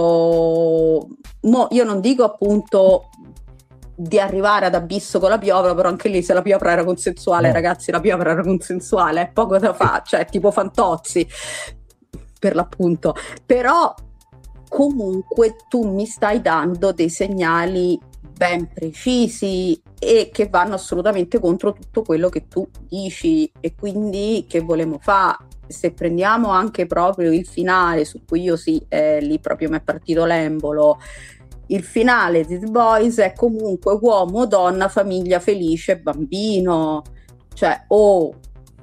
[SPEAKER 8] mo, io non dico appunto di arrivare ad Abisso con la piovra, però anche lì se la piovra era consensuale, no. Ragazzi, la piovra era consensuale, poco da fa, cioè tipo Fantozzi per l'appunto, però comunque tu mi stai dando dei segnali ben precisi e che vanno assolutamente contro tutto quello che tu dici, e quindi che volemo fare? Se prendiamo anche proprio il finale, su cui io sì, eh, lì proprio mi è partito l'embolo, il finale di The Boys è comunque uomo, donna, famiglia felice, bambino, cioè oh,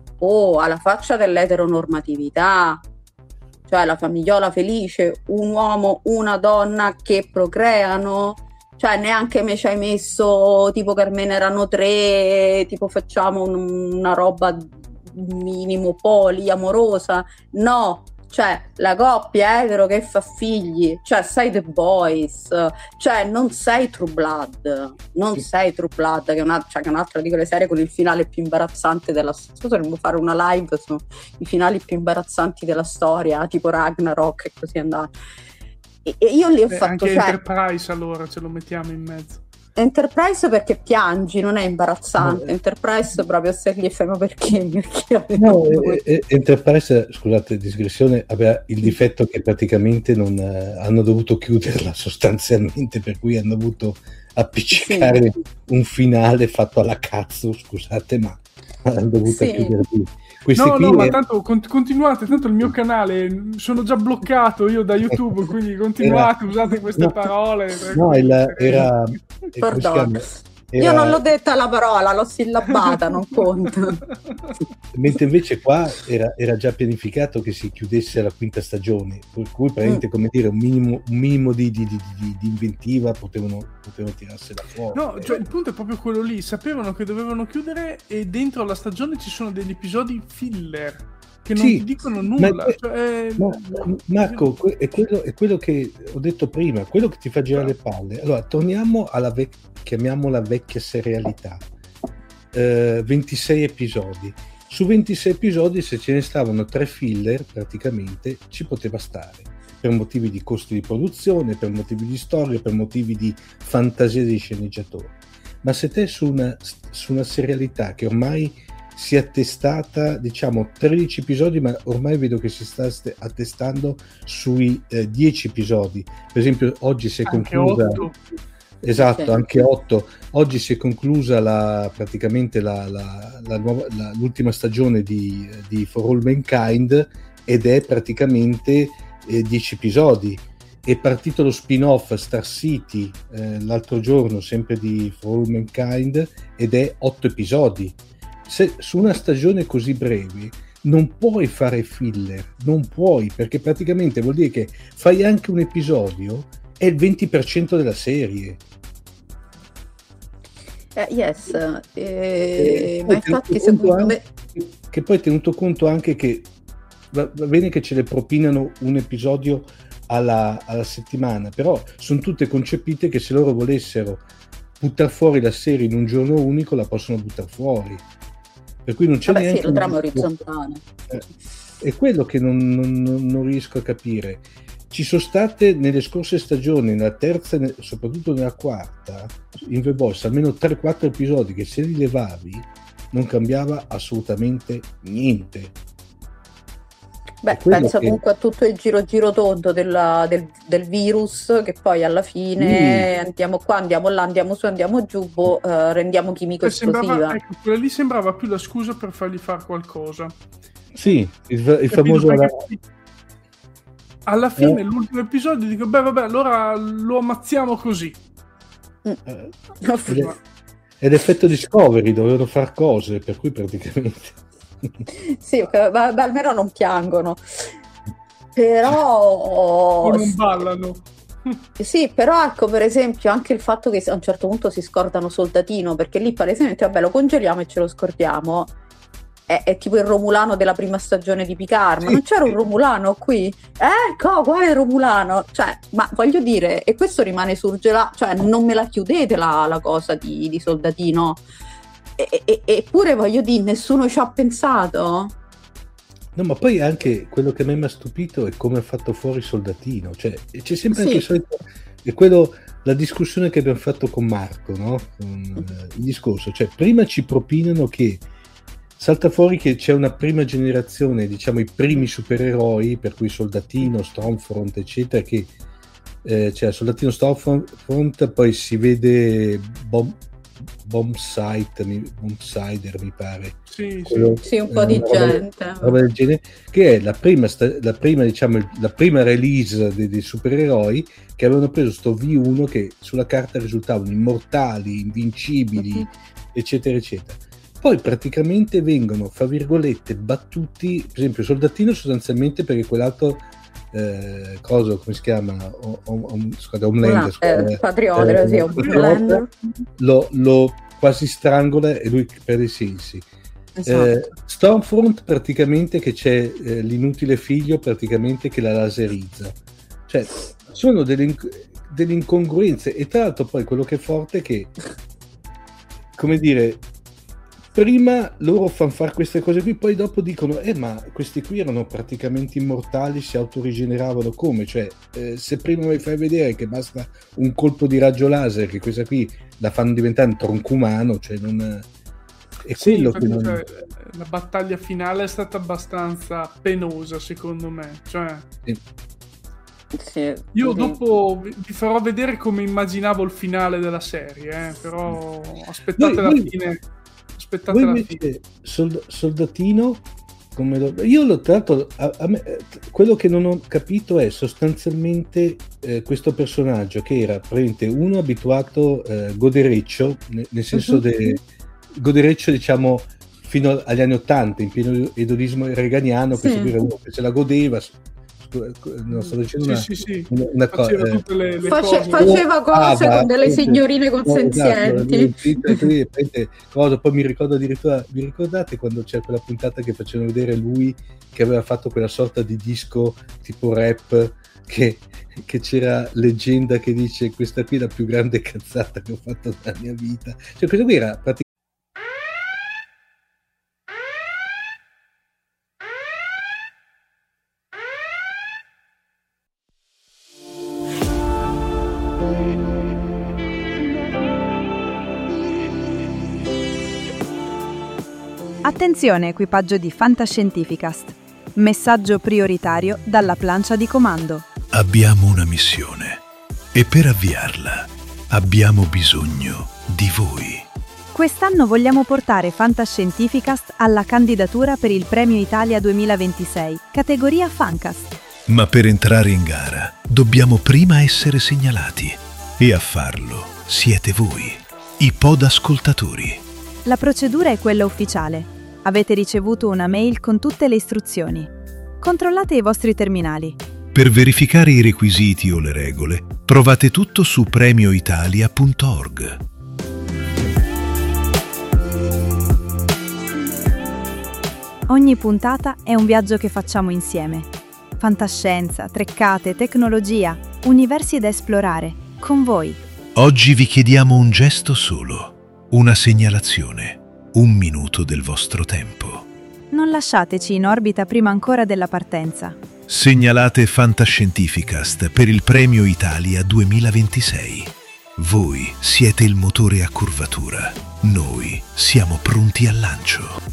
[SPEAKER 8] oh alla faccia dell'eteronormatività, cioè la famigliola felice, un uomo, una donna che procreano, cioè neanche me ci hai messo tipo Carmene erano tre, tipo facciamo un, una roba minimo poliamorosa, no, cioè la coppia etero che fa figli, cioè sei The Boys, cioè non sei True Blood, non sì. sei True Blood, che è, una, cioè, che è un'altra di quelle serie con il finale più imbarazzante della storia. Potremmo fare una live sui finali più imbarazzanti della storia, tipo Ragnarok e così andare. E, e io lì ho
[SPEAKER 5] Beh,
[SPEAKER 8] fatto
[SPEAKER 5] anche
[SPEAKER 8] cioè,
[SPEAKER 5] Enterprise, allora ce lo mettiamo in mezzo.
[SPEAKER 8] Enterprise perché piangi, non è imbarazzante. No. Enterprise proprio se gli fai, ma perché? perché
[SPEAKER 7] no, eh, Enterprise, scusate, digressione, aveva il difetto che praticamente non eh, hanno dovuto chiuderla sostanzialmente, per cui hanno dovuto appiccicare sì. un finale fatto alla cazzo, scusate, ma hanno dovuto sì. chiudere lì. Questi
[SPEAKER 5] no, no,
[SPEAKER 7] è...
[SPEAKER 5] ma tanto continuate, tanto il mio canale sono già bloccato io da YouTube, quindi continuate, era... usate queste
[SPEAKER 7] no,
[SPEAKER 5] parole.
[SPEAKER 7] No, il, era...
[SPEAKER 8] Pardon. Era... Io non l'ho detta la parola, l'ho sillabata, non conta.
[SPEAKER 7] Mentre invece qua era, era già pianificato che si chiudesse la quinta stagione, per cui praticamente, mm. come dire, un minimo, un minimo di, di, di, di, di inventiva potevano, potevano tirarsela fuori.
[SPEAKER 5] No, cioè il punto è proprio quello lì, sapevano che dovevano chiudere e dentro la stagione ci sono degli episodi filler che non sì, ti dicono nulla.
[SPEAKER 7] Ma,
[SPEAKER 5] cioè,
[SPEAKER 7] ma, Marco, è quello, è quello che ho detto prima, quello che ti fa girare le palle. Allora, torniamo alla vec- chiamiamola vecchia serialità. Uh, ventisei episodi. Su ventisei episodi, se ce ne stavano tre filler, praticamente ci poteva stare. Per motivi di costi di produzione, per motivi di storia, per motivi di fantasia dei sceneggiatori. Ma se te su una, su una serialità che ormai si è attestata, diciamo, tredici episodi, ma ormai vedo che si sta attestando sui eh, dieci episodi. Per esempio, oggi si è
[SPEAKER 5] anche
[SPEAKER 7] conclusa...
[SPEAKER 5] otto.
[SPEAKER 7] Esatto, okay. Anche otto. Oggi si è conclusa la, praticamente la, la, la nuova, la, l'ultima stagione di, di For All Mankind, ed è praticamente eh, dieci episodi. È partito lo spin-off Star City eh, l'altro giorno, sempre di For All Mankind, ed è otto episodi. Se su una stagione così breve non puoi fare filler, non puoi, perché praticamente vuol dire che fai anche un episodio, è il venti per cento della serie.
[SPEAKER 8] Eh, yes, eh, eh, ma infatti secondo me...
[SPEAKER 7] Che poi tenuto conto anche che va, va bene che ce le propinano un episodio alla, alla settimana, però sono tutte concepite che se loro volessero buttare fuori la serie in un giorno unico la possono buttare fuori. Per cui non c'è
[SPEAKER 8] Vabbè,
[SPEAKER 7] neanche
[SPEAKER 8] sì, lo trama orizzontale.
[SPEAKER 7] Eh, è quello che non, non, non riesco a capire. Ci sono state nelle scorse stagioni, nella terza e soprattutto nella quarta, in The Boys, almeno tre quattro episodi che se li levavi non cambiava assolutamente niente.
[SPEAKER 8] Beh, pensa che... comunque a tutto il giro giro tondo della, del, del virus, che poi alla fine mm. andiamo qua, andiamo là, andiamo su, andiamo giù, boh, uh, rendiamo chimico esplosiva.
[SPEAKER 5] Sembrava, ecco, quella lì sembrava più la scusa per fargli fare qualcosa.
[SPEAKER 7] Sì, il, il famoso... Alla...
[SPEAKER 5] alla fine, eh. l'ultimo episodio, dico, beh vabbè, allora lo ammazziamo così.
[SPEAKER 8] Mm.
[SPEAKER 7] Eh, ed, è, ed effetto Discovery, dovevano fare cose, per cui praticamente...
[SPEAKER 8] Sì, ma, ma almeno non piangono, però
[SPEAKER 5] o non ballano.
[SPEAKER 8] Sì, però ecco, per esempio anche il fatto che a un certo punto si scordano Soldatino, perché lì palesemente vabbè lo congeliamo e ce lo scordiamo, è, è tipo il Romulano della prima stagione di Picard, ma non c'era un Romulano qui? Ecco, qua è il Romulano, cioè, ma voglio dire, e questo rimane surgelato, cioè non me la chiudete la, la cosa di, di Soldatino. E, e, eppure voglio dire, nessuno ci ha pensato,
[SPEAKER 7] No, ma poi anche quello che a me mi ha stupito è come ha fatto fuori Soldatino, cioè c'è sempre
[SPEAKER 8] Sì.
[SPEAKER 7] anche il solito, è quello, la discussione che abbiamo fatto con Marco, no? Con, eh, il discorso, cioè prima ci propinano che salta fuori che c'è una prima generazione, diciamo i primi supereroi, per cui Soldatino, Stormfront, eccetera, che eh, c'è Soldatino, Stormfront, poi si vede Bomb Bombsight, mi, Bombsider mi pare,
[SPEAKER 5] Sì,
[SPEAKER 7] quello,
[SPEAKER 8] Sì, un po' di
[SPEAKER 7] eh, roba-
[SPEAKER 8] gente.
[SPEAKER 7] roba del genere, che è la prima, sta- la prima, diciamo, la prima release dei, dei supereroi, che avevano preso sto V uno che sulla carta risultavano immortali, invincibili,
[SPEAKER 8] Mhm.
[SPEAKER 7] eccetera eccetera. Poi praticamente vengono, fra virgolette, battuti, per esempio Soldatino sostanzialmente perché quell'altro eh, coso, come si chiama? O, o, o, scusate, Homelander,
[SPEAKER 8] Una-
[SPEAKER 7] scusate,
[SPEAKER 8] eh, Patriota,
[SPEAKER 7] eh,
[SPEAKER 8] sì, un
[SPEAKER 7] Patriota,
[SPEAKER 8] Homelander.
[SPEAKER 7] lo, lo quasi strangola e lui perde i sensi.
[SPEAKER 8] Esatto.
[SPEAKER 7] Eh, Stormfront praticamente che c'è eh, l'inutile figlio praticamente che la laserizza, cioè sono delle, inc- delle incongruenze, e tra l'altro poi quello che è forte è che, come dire, prima loro fanno fare queste cose qui, poi dopo dicono eh ma questi qui erano praticamente immortali, si autorigeneravano come? Cioè eh, se prima mi fai vedere che basta un colpo di raggio laser che questa qui la fanno diventare un tronco umano, cioè non è
[SPEAKER 5] Sì,
[SPEAKER 7] quello che
[SPEAKER 5] infatti,
[SPEAKER 7] non...
[SPEAKER 5] cioè, la battaglia finale è stata abbastanza penosa secondo me, cioè
[SPEAKER 8] Sì,
[SPEAKER 5] io
[SPEAKER 8] sì.
[SPEAKER 5] dopo vi vi farò vedere come immaginavo il finale della serie, eh, però aspettate
[SPEAKER 7] Voi-
[SPEAKER 5] la
[SPEAKER 7] voi-
[SPEAKER 5] fine, aspettate
[SPEAKER 7] Voi
[SPEAKER 5] la fine.
[SPEAKER 7] invece Sold- Soldatino come lo... io l'ho tratto a, a me, eh, quello che non ho capito è sostanzialmente eh, questo personaggio che era praticamente uno abituato eh, godereccio nel, nel senso
[SPEAKER 8] Mhm.
[SPEAKER 7] de godereccio diciamo fino agli anni ottanta in pieno edonismo reganiano,
[SPEAKER 8] Sì.
[SPEAKER 7] questo qui era uno che se la godeva, scu- no, sto dicendo
[SPEAKER 5] Sì,
[SPEAKER 7] una,
[SPEAKER 5] sì, sì,
[SPEAKER 7] una, una co-
[SPEAKER 5] faceva
[SPEAKER 7] eh,
[SPEAKER 5] tutte le, le
[SPEAKER 8] Face-
[SPEAKER 5] cose.
[SPEAKER 8] faceva cose
[SPEAKER 7] Ah,
[SPEAKER 8] con delle
[SPEAKER 7] appunto.
[SPEAKER 8] signorine
[SPEAKER 7] No, esatto,
[SPEAKER 8] consenzienti.
[SPEAKER 7] zitta, qui, prende cosa, poi mi ricordo addirittura, vi ricordate quando c'è quella puntata che facevano vedere lui che aveva fatto quella sorta di disco tipo rap che, che c'era leggenda che dice questa qui è la più grande cazzata che ho fatto nella mia vita, cioè questa qui era praticamente
[SPEAKER 1] Attenzione equipaggio di Fantascientificast. Messaggio prioritario dalla plancia di comando.
[SPEAKER 2] Abbiamo una missione e per avviarla abbiamo bisogno di voi.
[SPEAKER 1] Quest'anno vogliamo portare Fantascientificast alla candidatura per il Premio Italia duemilaventisei, categoria Fancast.
[SPEAKER 2] Ma per entrare in gara dobbiamo prima essere segnalati e a farlo siete voi, i podascoltatori.
[SPEAKER 1] La procedura è quella ufficiale. Avete ricevuto una mail con tutte le istruzioni. Controllate i vostri terminali.
[SPEAKER 2] Per verificare i requisiti o le regole, trovate tutto su premio italia punto org.
[SPEAKER 1] Ogni puntata è un viaggio che facciamo insieme. Fantascienza, treccate, tecnologia, universi da esplorare, con voi.
[SPEAKER 2] Oggi vi chiediamo un gesto solo, una segnalazione, un minuto del vostro tempo.
[SPEAKER 1] Non lasciateci in orbita prima ancora della partenza.
[SPEAKER 2] Segnalate Fantascientificast per il Premio Italia duemilaventisei. Voi siete il motore a curvatura. Noi siamo pronti al lancio.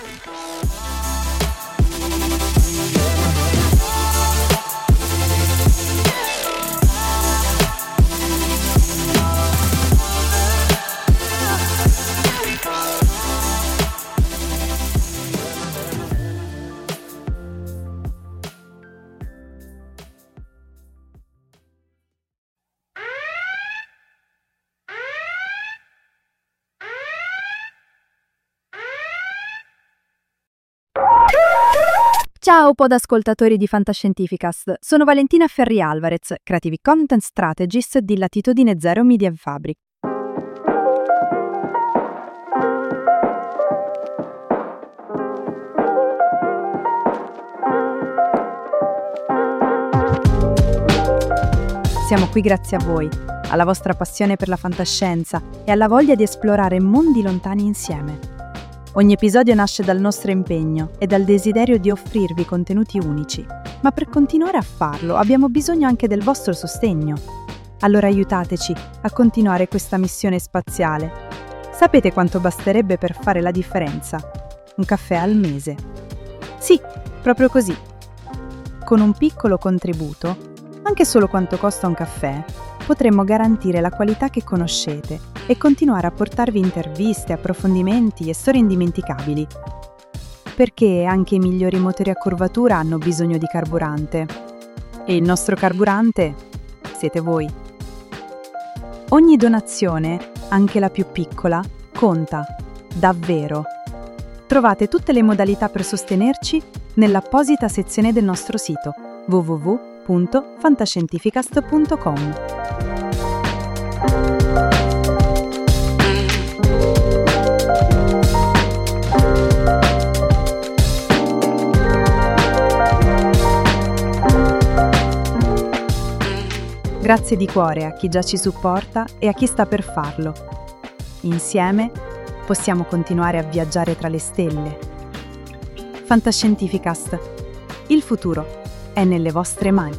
[SPEAKER 1] Ciao podascoltatori di Fantascientificast, sono Valentina Ferri Alvarez, Creative Content Strategist di Latitudine Zero Media Fabric. Siamo qui grazie a voi, alla vostra passione per la fantascienza e alla voglia di esplorare mondi lontani insieme. Ogni episodio nasce dal nostro impegno e dal desiderio di offrirvi contenuti unici, ma per continuare a farlo abbiamo bisogno anche del vostro sostegno. Allora aiutateci a continuare questa missione spaziale. Sapete quanto basterebbe per fare la differenza? Un caffè al mese. Sì, proprio così. Con un piccolo contributo, anche solo quanto costa un caffè, potremmo garantire la qualità che conoscete e continuare a portarvi interviste, approfondimenti e storie indimenticabili. Perché anche i migliori motori a curvatura hanno bisogno di carburante. E il nostro carburante siete voi. Ogni donazione, anche la più piccola, conta, davvero. Trovate tutte le modalità per sostenerci nell'apposita sezione del nostro sito w w w punto fantascientificast punto com. Grazie di cuore a chi già ci supporta e a chi sta per farlo. Insieme possiamo continuare a viaggiare tra le stelle. Fantascientificast. Il futuro è nelle vostre mani.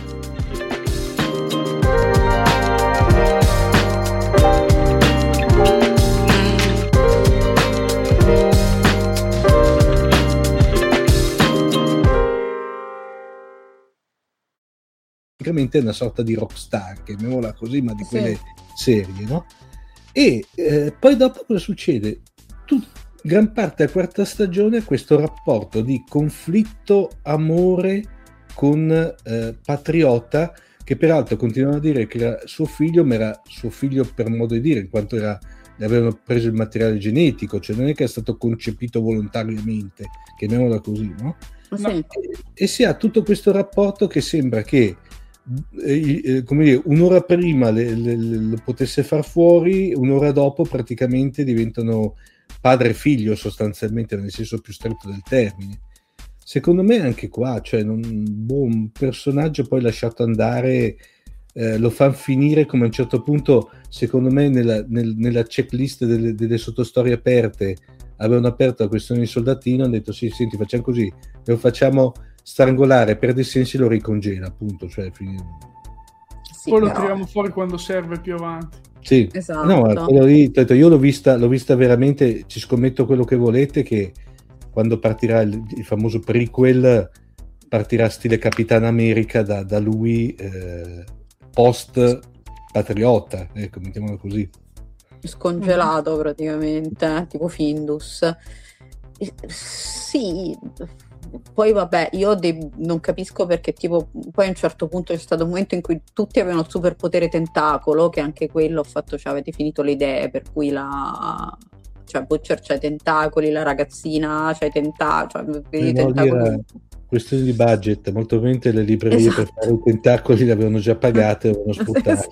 [SPEAKER 7] Praticamente è una sorta di rockstar, chiamiamola così, ma di quelle sì. serie, no? E eh, poi dopo cosa succede? Tu, gran parte della quarta stagione è questo rapporto di conflitto amore con eh, Patriota, che peraltro continuano a dire che era suo figlio, ma era suo figlio per modo di dire, in quanto era, le avevano preso il materiale genetico, cioè non è che è stato concepito volontariamente, chiamiamola così, no?
[SPEAKER 8] Sì.
[SPEAKER 7] E, e si ha tutto questo rapporto che sembra che Eh, come dire, un'ora prima le, le, le, lo potesse far fuori, un'ora dopo praticamente diventano padre e figlio sostanzialmente, nel senso più stretto del termine. Secondo me anche qua, cioè non, boh, un personaggio poi lasciato andare, eh, lo fanno finire come a un certo punto, secondo me nella, nel, nella checklist delle, delle sottostorie aperte avevano aperto la questione di soldatino, hanno detto sì, senti, facciamo così, lo facciamo strangolare, perde i sensi, lo ricongela, appunto, cioè fin...
[SPEAKER 5] sì, poi lo però... tiriamo fuori quando serve più avanti.
[SPEAKER 7] Sì,
[SPEAKER 8] esatto.
[SPEAKER 7] No, lì, io l'ho vista, l'ho vista veramente, ci scommetto quello che volete, che quando partirà il, il famoso prequel, partirà stile Capitan America da, da lui eh, post Patriota, ecco, mettiamolo così.
[SPEAKER 8] Scongelato praticamente, tipo Findus. Sì, poi vabbè, io de- non capisco perché tipo poi a un certo punto c'è stato un momento in cui tutti avevano il superpotere tentacolo, che anche quello ho fatto, cioè avete finito le idee, per cui la cioè Butcher c'ha i tentacoli, la ragazzina c'ha i tentacoli, cioè, i tentacoli.
[SPEAKER 7] Questione di budget, molto probabilmente le librerie esatto. per fare i tentacoli le avevano già pagate, avevano sfruttato.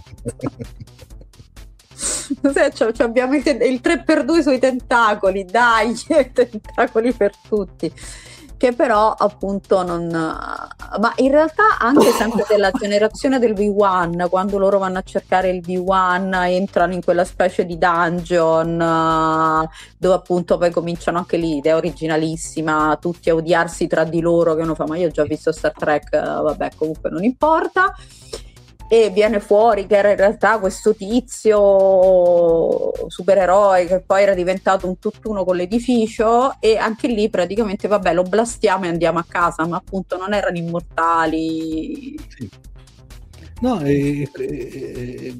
[SPEAKER 8] Esatto. Cioè, cioè abbiamo il, te- il tre per due sui tentacoli, dai, tentacoli per tutti, che però appunto non, ma in realtà anche sempre della generazione del V uno, quando loro vanno a cercare il V uno, entrano in quella specie di dungeon dove appunto poi cominciano anche lì, idea originalissima, tutti a odiarsi tra di loro, che uno fa ma io ho già visto Star Trek, vabbè comunque non importa. E viene fuori che era in realtà questo tizio supereroe che poi era diventato un tutt'uno con l'edificio, e anche lì praticamente vabbè lo blastiamo e andiamo a casa, ma appunto non erano immortali.
[SPEAKER 7] Sì. No, e, e, e,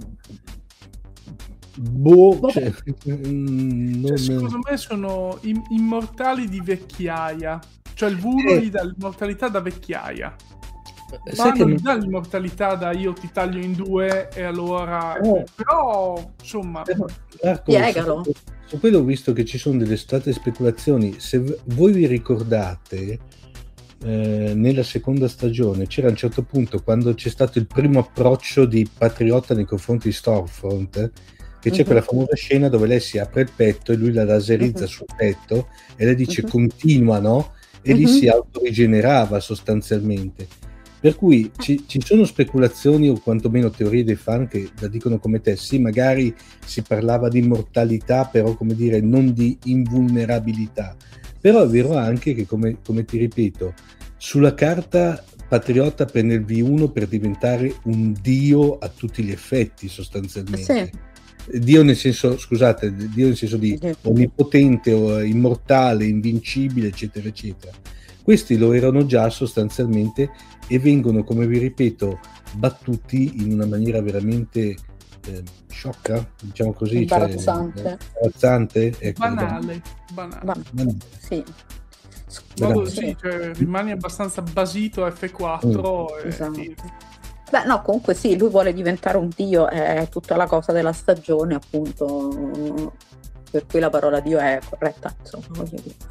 [SPEAKER 7] boh, cioè, non...
[SPEAKER 5] secondo me sono im- immortali di vecchiaia, cioè il Vuro
[SPEAKER 7] eh.
[SPEAKER 5] gli dà l'immortalità da vecchiaia.
[SPEAKER 7] Sai
[SPEAKER 5] Ma
[SPEAKER 7] che
[SPEAKER 5] non mi dà l'immortalità da io ti taglio in due e allora
[SPEAKER 7] eh.
[SPEAKER 5] però insomma
[SPEAKER 7] Marco,
[SPEAKER 8] spiegalo.
[SPEAKER 7] Su, su quello ho visto che ci sono delle state speculazioni. Se v- voi vi ricordate eh, nella seconda stagione c'era a un certo punto, quando c'è stato il primo approccio di Patriota nei confronti di Stormfront, che c'è uh-huh. quella famosa scena dove lei si apre il petto e lui la laserizza uh-huh. sul petto e lei dice uh-huh. continua, no? E uh-huh. lì si autorigenerava sostanzialmente. Per cui ci, ci sono speculazioni o quantomeno teorie dei fan che la dicono come te, sì, magari si parlava di immortalità, però come dire non di invulnerabilità. Però è vero anche che, come, come ti ripeto, sulla carta Patriota prende il V uno per diventare un dio a tutti gli effetti, sostanzialmente. Sì. Dio nel senso, scusate, Dio nel senso di onnipotente, o immortale, invincibile, eccetera, eccetera. Questi lo erano già sostanzialmente e vengono, come vi ripeto, battuti in una maniera veramente eh, sciocca, diciamo così,
[SPEAKER 8] imbarazzante,
[SPEAKER 7] cioè, imbarazzante ecco,
[SPEAKER 5] banale, banale.
[SPEAKER 8] Ban- banale. Sì.
[SPEAKER 5] Modo, sì, cioè, rimani abbastanza basito a F quattro. Mm. E,
[SPEAKER 8] esatto. e... Beh, no, comunque sì, lui vuole diventare un dio, è tutta la cosa della stagione, appunto, per cui la parola dio è corretta, insomma, voglio dire.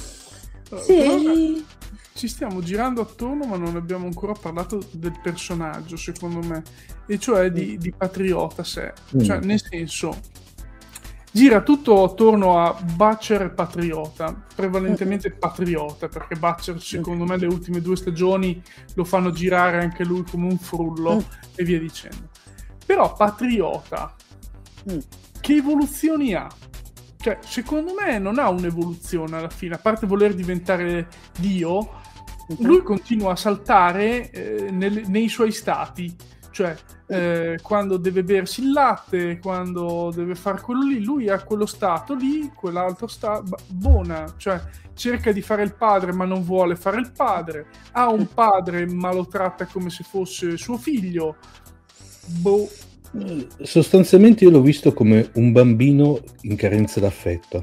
[SPEAKER 8] Sì.
[SPEAKER 5] Ci stiamo girando attorno, ma non abbiamo ancora parlato del personaggio, secondo me, e cioè di, di Patriota sé. Mm. Cioè, nel senso, gira tutto attorno a Butcher e Patriota, prevalentemente mm. Patriota, perché Butcher, secondo mm. me, le ultime due stagioni lo fanno girare anche lui come un frullo mm. e via dicendo. Però Patriota, mm. che evoluzioni ha? Cioè, secondo me non ha un'evoluzione alla fine, a parte voler diventare Dio, lui continua a saltare eh, nel, nei suoi stati, cioè eh, quando deve bersi il latte, quando deve fare quello lì, lui ha quello stato lì, quell'altro stato, buona, cioè cerca di fare il padre ma non vuole fare il padre, ha un padre ma lo tratta come se fosse suo figlio, boh.
[SPEAKER 7] Sostanzialmente io l'ho visto come un bambino in carenza d'affetto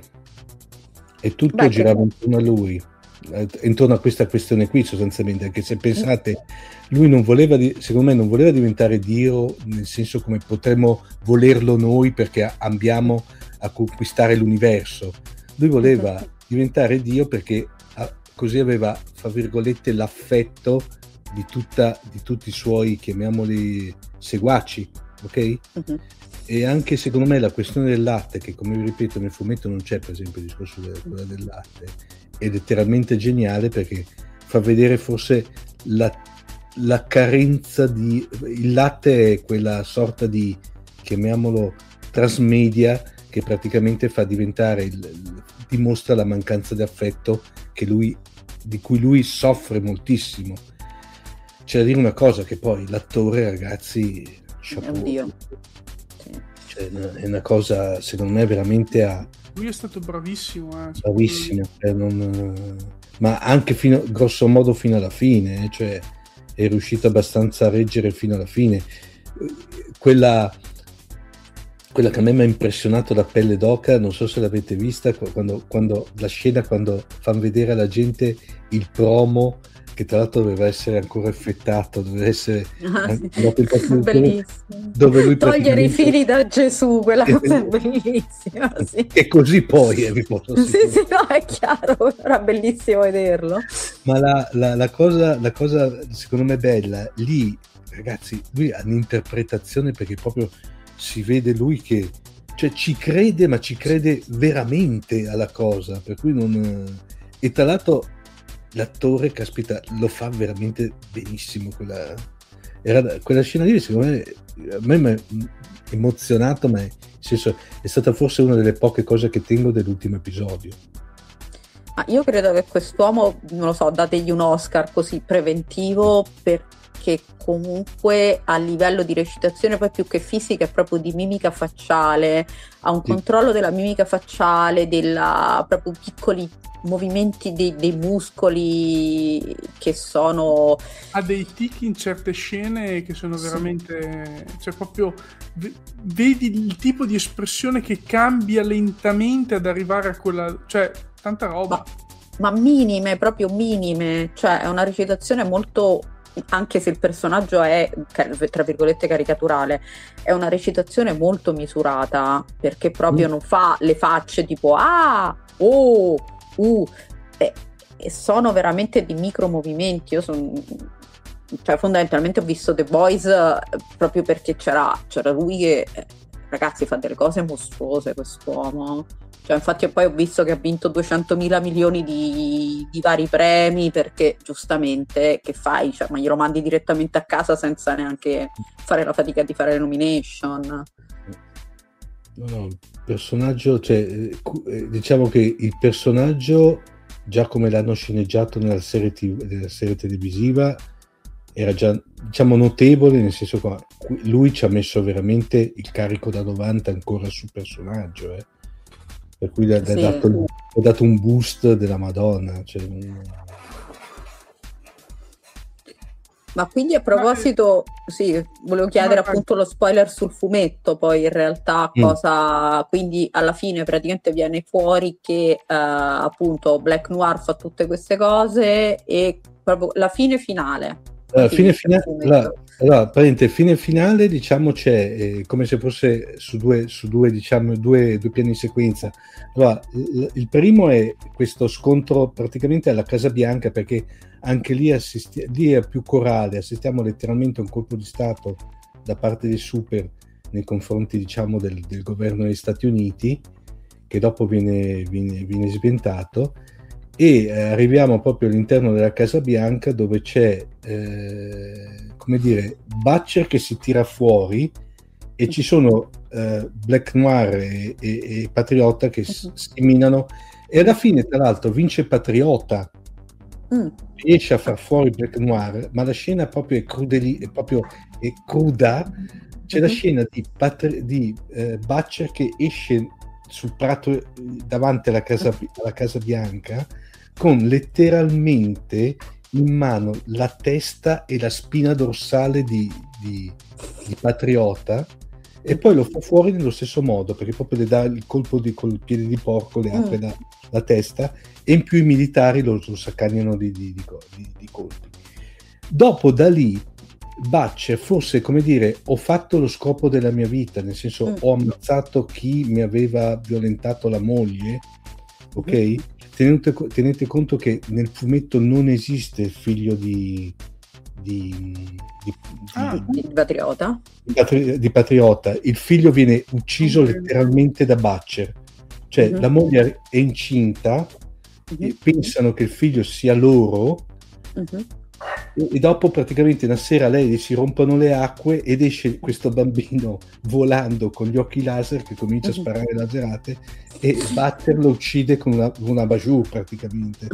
[SPEAKER 7] e tutto Beh, girava che... intorno a lui, intorno a questa questione qui sostanzialmente, anche se pensate lui non voleva, secondo me non voleva diventare Dio nel senso come potremmo volerlo noi perché ambiamo a conquistare l'universo, lui voleva diventare Dio perché così aveva, fra virgolette, l'affetto di, tutta, di tutti i suoi, chiamiamoli, seguaci. Ok? Uh-huh. E anche secondo me la questione del latte, che come vi ripeto nel fumetto non c'è per esempio il discorso del, quella del latte, è letteralmente geniale perché fa vedere forse la, la carenza di... il latte è quella sorta di, chiamiamolo, transmedia che praticamente fa diventare il, il, dimostra la mancanza di affetto che lui, di cui lui soffre moltissimo. C'è da dire una cosa, che poi l'attore, ragazzi,
[SPEAKER 8] è un dio.
[SPEAKER 7] Sì. Cioè, è una cosa secondo me veramente a...
[SPEAKER 5] lui è stato bravissimo eh,
[SPEAKER 7] bravissimo eh, non... ma anche fino, grosso modo fino alla fine eh, cioè è riuscito abbastanza a reggere fino alla fine. Quella quella che a me mi ha impressionato la pelle d'oca, non so se l'avete vista, quando, quando la scena quando fanno vedere alla gente il promo, che tra l'altro doveva essere ancora effettato, doveva essere
[SPEAKER 8] ah, sì. Bellissimo,
[SPEAKER 7] dove lui
[SPEAKER 8] togliere i fili da Gesù, quella cosa è bellissima, sì.
[SPEAKER 7] E così poi eh, vi posso
[SPEAKER 8] sì sì no è chiaro, era bellissimo vederlo.
[SPEAKER 7] Ma la, la, la cosa la cosa secondo me bella lì, ragazzi, lui ha un'interpretazione perché proprio si vede lui che cioè ci crede, ma ci crede veramente alla cosa, per cui non... e tra l'altro l'attore, caspita, lo fa veramente benissimo. Quella, era, quella scena lì, secondo me, a me mi ha emozionato, ma nel senso, è stata forse una delle poche cose che tengo dell'ultimo episodio.
[SPEAKER 8] Ma io credo che quest'uomo, non lo so, dategli un Oscar così preventivo, perché comunque a livello di recitazione, poi più che fisica, è proprio di mimica facciale, ha un sì. controllo della mimica facciale, della proprio piccoli movimenti dei, dei muscoli che sono...
[SPEAKER 5] ha dei tic in certe scene che sono veramente... Sì. Cioè proprio vedi il tipo di espressione che cambia lentamente ad arrivare a quella... cioè tanta roba.
[SPEAKER 8] Ma, ma minime, proprio minime. Cioè è una recitazione molto... anche se il personaggio è, tra virgolette, caricaturale, è una recitazione molto misurata, perché proprio mm. non fa le facce tipo ah, oh, uh, e, e sono veramente di micro movimenti. Io sono, cioè fondamentalmente ho visto The Boys proprio perché c'era, c'era lui che ragazzi, fa delle cose mostruose quest'uomo. Cioè, infatti poi ho visto che ha vinto duecentomila milioni di, di vari premi, perché giustamente che fai? Cioè, ma glielo mandi direttamente a casa senza neanche fare la fatica di fare le nomination.
[SPEAKER 7] No, no, il personaggio, cioè, eh, diciamo che il personaggio, già come l'hanno sceneggiato nella serie, tiv- nella serie televisiva, era già, diciamo, notevole, nel senso che lui ci ha messo veramente il carico da novanta ancora sul personaggio, eh. Per cui gli ha, sì. dato, ha dato un boost della Madonna. Cioè...
[SPEAKER 8] Ma quindi a proposito, sì, volevo chiedere appunto lo spoiler sul fumetto, poi in realtà cosa, mm. quindi alla fine praticamente viene fuori che uh, appunto Black Noir fa tutte queste cose e proprio la fine finale.
[SPEAKER 7] La fine finale, la, allora, praticamente fine finale, diciamo, c'è eh, come se fosse su due, su due, diciamo, due, due piani di sequenza. Allora, l- il primo è questo scontro praticamente alla Casa Bianca, perché anche lì, assisti- lì è più corale, assistiamo letteralmente a un colpo di stato da parte dei super nei confronti, diciamo, del, del governo degli Stati Uniti, che dopo viene, viene, viene sbientato. E eh, arriviamo proprio all'interno della Casa Bianca, dove c'è eh, come dire Butcher che si tira fuori e ci sono eh, Black Noir e, e, e Patriota che s- si minano, e alla fine tra l'altro vince Patriota, mm. riesce a far fuori Black Noir, ma la scena proprio è, crudeli- è, proprio, è cruda. C'è mm-hmm. la scena di, Patri- di eh, Butcher che esce sul prato davanti alla casa, alla casa Bianca con letteralmente in mano la testa e la spina dorsale di, di, di Patriota, e poi lo fa fuori nello stesso modo, perché proprio le dà il colpo di, col piede di porco, le apre mm. la, la testa, e in più i militari lo, lo saccagnano di, di, di, di, di colpi. Dopo da lì Butcher forse, come dire, ho fatto lo scopo della mia vita, nel senso mm. ho ammazzato chi mi aveva violentato la moglie, ok? Mm. Tenete, tenete conto che nel fumetto non esiste il figlio di di, di,
[SPEAKER 8] ah, di, di Patriota
[SPEAKER 7] di, patri, di Patriota. Il figlio viene ucciso mm. letteralmente da Butcher, cioè mm-hmm. la moglie è incinta, mm-hmm. e pensano che il figlio sia loro, mm-hmm. e dopo praticamente una sera lei si rompono le acque ed esce questo bambino volando con gli occhi laser che comincia a sparare laserate, e Butcher lo uccide con una, una bajour praticamente.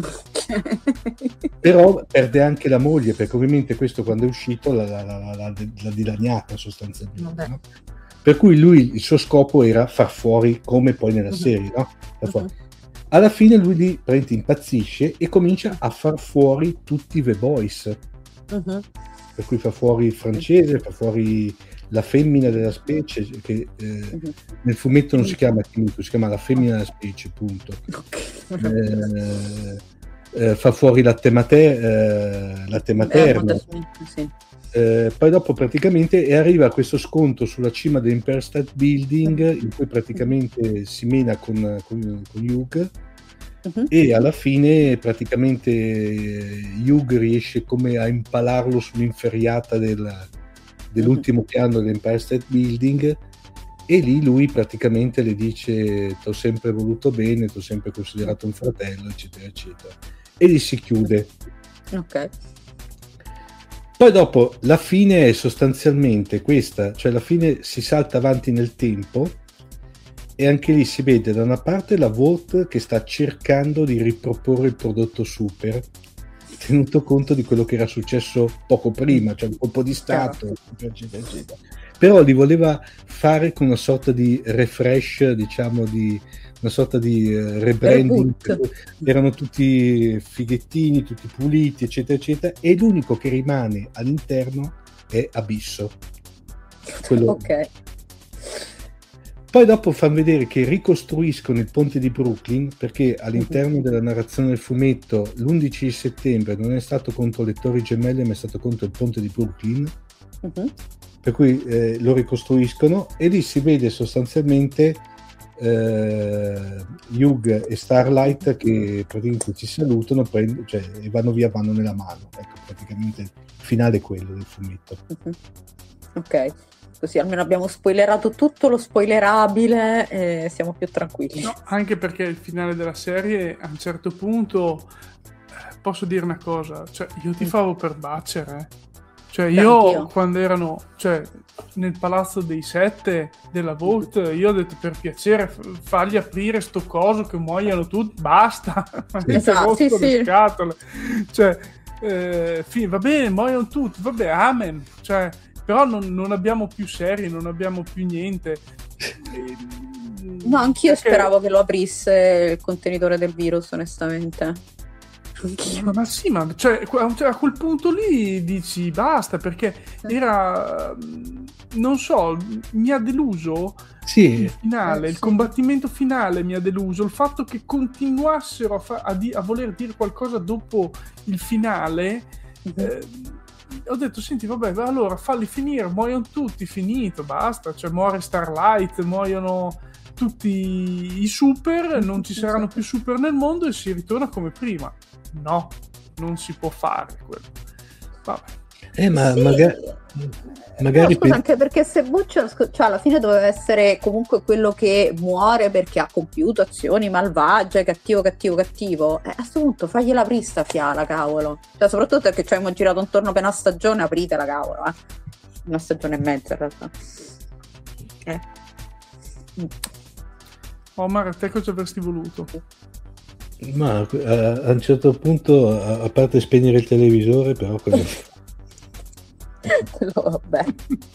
[SPEAKER 7] Però perde anche la moglie, perché ovviamente questo quando è uscito l'ha, l'ha, l'ha, l'ha, l'ha dilaniata sostanzialmente, no? Per cui lui, il suo scopo era far fuori, come poi nella serie, no? Far fuori. Alla fine lui lì impazzisce e comincia a far fuori tutti i The Boys, uh-huh. per cui fa fuori il francese, fa fuori la femmina della specie, che eh, uh-huh. nel fumetto non si chiama Kimiko, si chiama la femmina della specie, punto. Okay. Eh, eh, fa fuori latte, mater- eh, latte materno. Eh, sì. eh, poi dopo praticamente e arriva a questo scontro sulla cima dell'Empire State Building, in cui praticamente si mena con, con, con Hugh, uh-huh. e alla fine praticamente Hugh riesce come a impalarlo sull'inferriata del, dell'ultimo uh-huh. piano dell'Empire State Building, e lì lui praticamente le dice t'ho sempre voluto bene, t'ho sempre considerato un fratello, eccetera eccetera, e lì si chiude.
[SPEAKER 8] Ok.
[SPEAKER 7] Poi dopo la fine è sostanzialmente questa, cioè la fine si salta avanti nel tempo, e anche lì si vede da una parte la Vought che sta cercando di riproporre il prodotto super, tenuto conto di quello che era successo poco prima, cioè un colpo di stato, eccetera, eccetera. Però li voleva fare con una sorta di refresh, diciamo, di una sorta di uh, rebranding. Erano tutti fighettini, tutti puliti, eccetera, eccetera, e l'unico che rimane all'interno è Abisso. Quello...
[SPEAKER 8] Ok.
[SPEAKER 7] Poi dopo fanno vedere che ricostruiscono il ponte di Brooklyn, perché all'interno della narrazione del fumetto l'undici settembre non è stato contro le Torri Gemelle, ma è stato contro il ponte di Brooklyn. Uh-huh. Per cui eh, lo ricostruiscono, e lì si vede sostanzialmente eh, Hugh e Starlight che praticamente ci salutano, prend- cioè, e vanno via mano nella mano. Ecco, praticamente il finale è quello del fumetto.
[SPEAKER 8] Uh-huh. Ok, così almeno abbiamo spoilerato tutto lo spoilerabile e siamo più tranquilli.
[SPEAKER 5] No, anche perché il finale della serie a un certo punto, eh, posso dire una cosa, cioè io ti favo per Butcher, eh. Cioè io
[SPEAKER 8] Anch'io.
[SPEAKER 5] quando erano, cioè nel palazzo dei sette della Vault, io ho detto per piacere f- fargli aprire sto coso che muoiano tutti, basta, avete
[SPEAKER 8] Esatto,
[SPEAKER 5] rotto
[SPEAKER 8] sì,
[SPEAKER 5] le
[SPEAKER 8] sì.
[SPEAKER 5] scatole, cioè eh, fi- va bene, muoiono tutti, vabbè, amen, cioè, però non, non abbiamo più serie, non abbiamo più niente.
[SPEAKER 8] No, anch'io
[SPEAKER 5] Perché-
[SPEAKER 8] speravo che lo aprisse il contenitore del virus, onestamente. Anch'io.
[SPEAKER 5] Ma sì, ma cioè, que- cioè, a quel punto lì dici basta, perché era, non so, mi ha deluso
[SPEAKER 7] Sì,
[SPEAKER 5] il finale,
[SPEAKER 8] Eh,
[SPEAKER 5] il
[SPEAKER 8] sì.
[SPEAKER 5] combattimento finale mi ha deluso, il fatto che continuassero a, fa- a, di- a voler dire qualcosa dopo il finale. eh, ho detto, senti, vabbè, allora falli finire, muoiono tutti, finito, basta, cioè muore Starlight, muoiono tutti i super, non ci saranno più super nel mondo e si ritorna come prima. No, non si può fare quello. Vabbè.
[SPEAKER 7] eh, ma
[SPEAKER 8] Sì.
[SPEAKER 7] magari, magari
[SPEAKER 8] No, scusa,
[SPEAKER 7] pe-
[SPEAKER 8] anche perché se Butcher, scu- cioè alla fine doveva essere comunque quello che muore perché ha compiuto azioni malvagie, cattivo, cattivo, cattivo. Eh, a questo punto fagli la prista fiala, cavolo. Cioè, soprattutto perché ci abbiamo girato intorno per una stagione, apritela, cavolo, eh. Una stagione e mezza, in realtà. Eh.
[SPEAKER 5] Omar, a te cosa avresti voluto?
[SPEAKER 7] ma a, a un certo punto, a, a parte spegnere il televisore, però quello...
[SPEAKER 8] Quello, vabbè.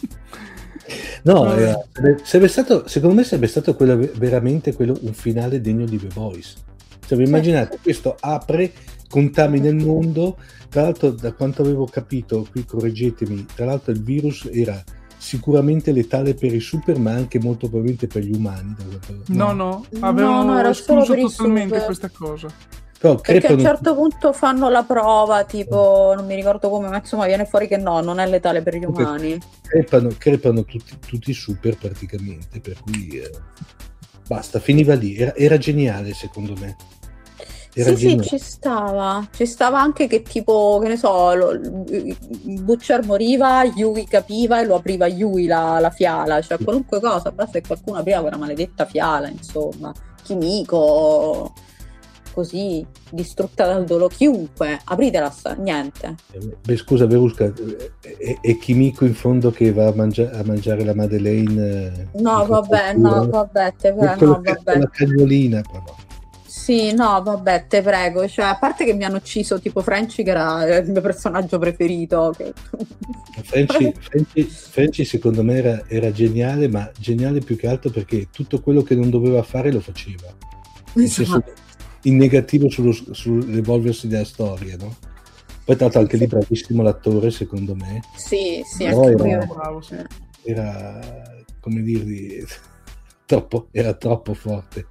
[SPEAKER 7] No, era- sarebbe stato, secondo me sarebbe stato quello, veramente quello, un finale degno di The Boys. Cioè, vi immaginate, questo apre, contamina il mondo, tra l'altro da quanto avevo capito, qui correggetemi, tra l'altro il virus era sicuramente letale per i super, ma anche molto probabilmente per gli umani. da quanto-
[SPEAKER 5] No, no, avevano
[SPEAKER 8] No, no, era solo
[SPEAKER 5] escluso
[SPEAKER 8] per i
[SPEAKER 5] totalmente
[SPEAKER 8] super.
[SPEAKER 5] questa cosa.
[SPEAKER 7] Però
[SPEAKER 8] Perché a un
[SPEAKER 7] crepano,
[SPEAKER 8] certo punto fanno la prova, tipo, non mi ricordo come, ma insomma viene fuori che no, non è letale per gli
[SPEAKER 7] Ok.
[SPEAKER 8] umani.
[SPEAKER 7] crepano, crepano tutti, tutti i super praticamente, per cui eh, basta, finiva lì. Era, era geniale secondo me. Era
[SPEAKER 8] Sì, sì,
[SPEAKER 7] geniale.
[SPEAKER 8] ci stava. Ci stava anche che tipo, che ne so, lo, Butcher moriva, Yui capiva e lo apriva Yui la, la fiala, cioè qualunque cosa, basta che qualcuno apriva quella maledetta fiala, insomma. Kimiko, così, distrutta dal dolore, chiunque, apritela, sta- niente.
[SPEAKER 7] Beh, scusa Verusca, è, è Kimiko in fondo che va a, mangia- a mangiare la Madeleine? eh,
[SPEAKER 8] No,
[SPEAKER 7] in
[SPEAKER 8] vabbè,
[SPEAKER 7] confettura?
[SPEAKER 8] no, vabbè, te
[SPEAKER 7] Con
[SPEAKER 8] prego, no,
[SPEAKER 7] la-
[SPEAKER 8] vabbè.
[SPEAKER 7] con la cagnolina, però.
[SPEAKER 8] Sì, no, vabbè, te prego, cioè, a parte che mi hanno ucciso tipo Frenchy, che era il mio personaggio preferito. Che...
[SPEAKER 7] Frenchy, Frenchy- Frenchy secondo me era, era geniale, ma geniale più che altro perché tutto quello che non doveva fare lo faceva. Nel senso,
[SPEAKER 8] Esatto.
[SPEAKER 7] in negativo sullo, sull'evolversi della storia, no? Poi tra l'altro anche lì bravissimo l'attore, secondo me.
[SPEAKER 8] Sì, sì,
[SPEAKER 7] No,
[SPEAKER 8] anche
[SPEAKER 7] era-
[SPEAKER 8] lui.
[SPEAKER 5] Bravo, sì.
[SPEAKER 7] Era, come dirvi, troppo, era troppo forte.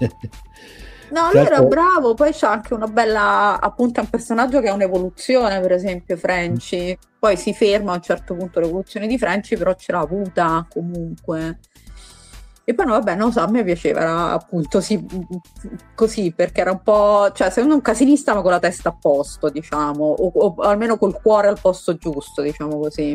[SPEAKER 8] No,
[SPEAKER 7] Tra
[SPEAKER 8] lui era
[SPEAKER 7] l'altro-
[SPEAKER 8] bravo, poi c'ha anche una bella, appunto, un personaggio che ha un'evoluzione, per esempio Frenchy. Poi si ferma a un certo punto l'evoluzione di Frenchy, però ce l'ha avuta comunque. E poi no, vabbè, non lo so, a me piaceva, era appunto sì, così, perché era un po', cioè secondo me un casinista ma con la testa a posto, diciamo, o, o almeno col cuore al posto giusto, diciamo così.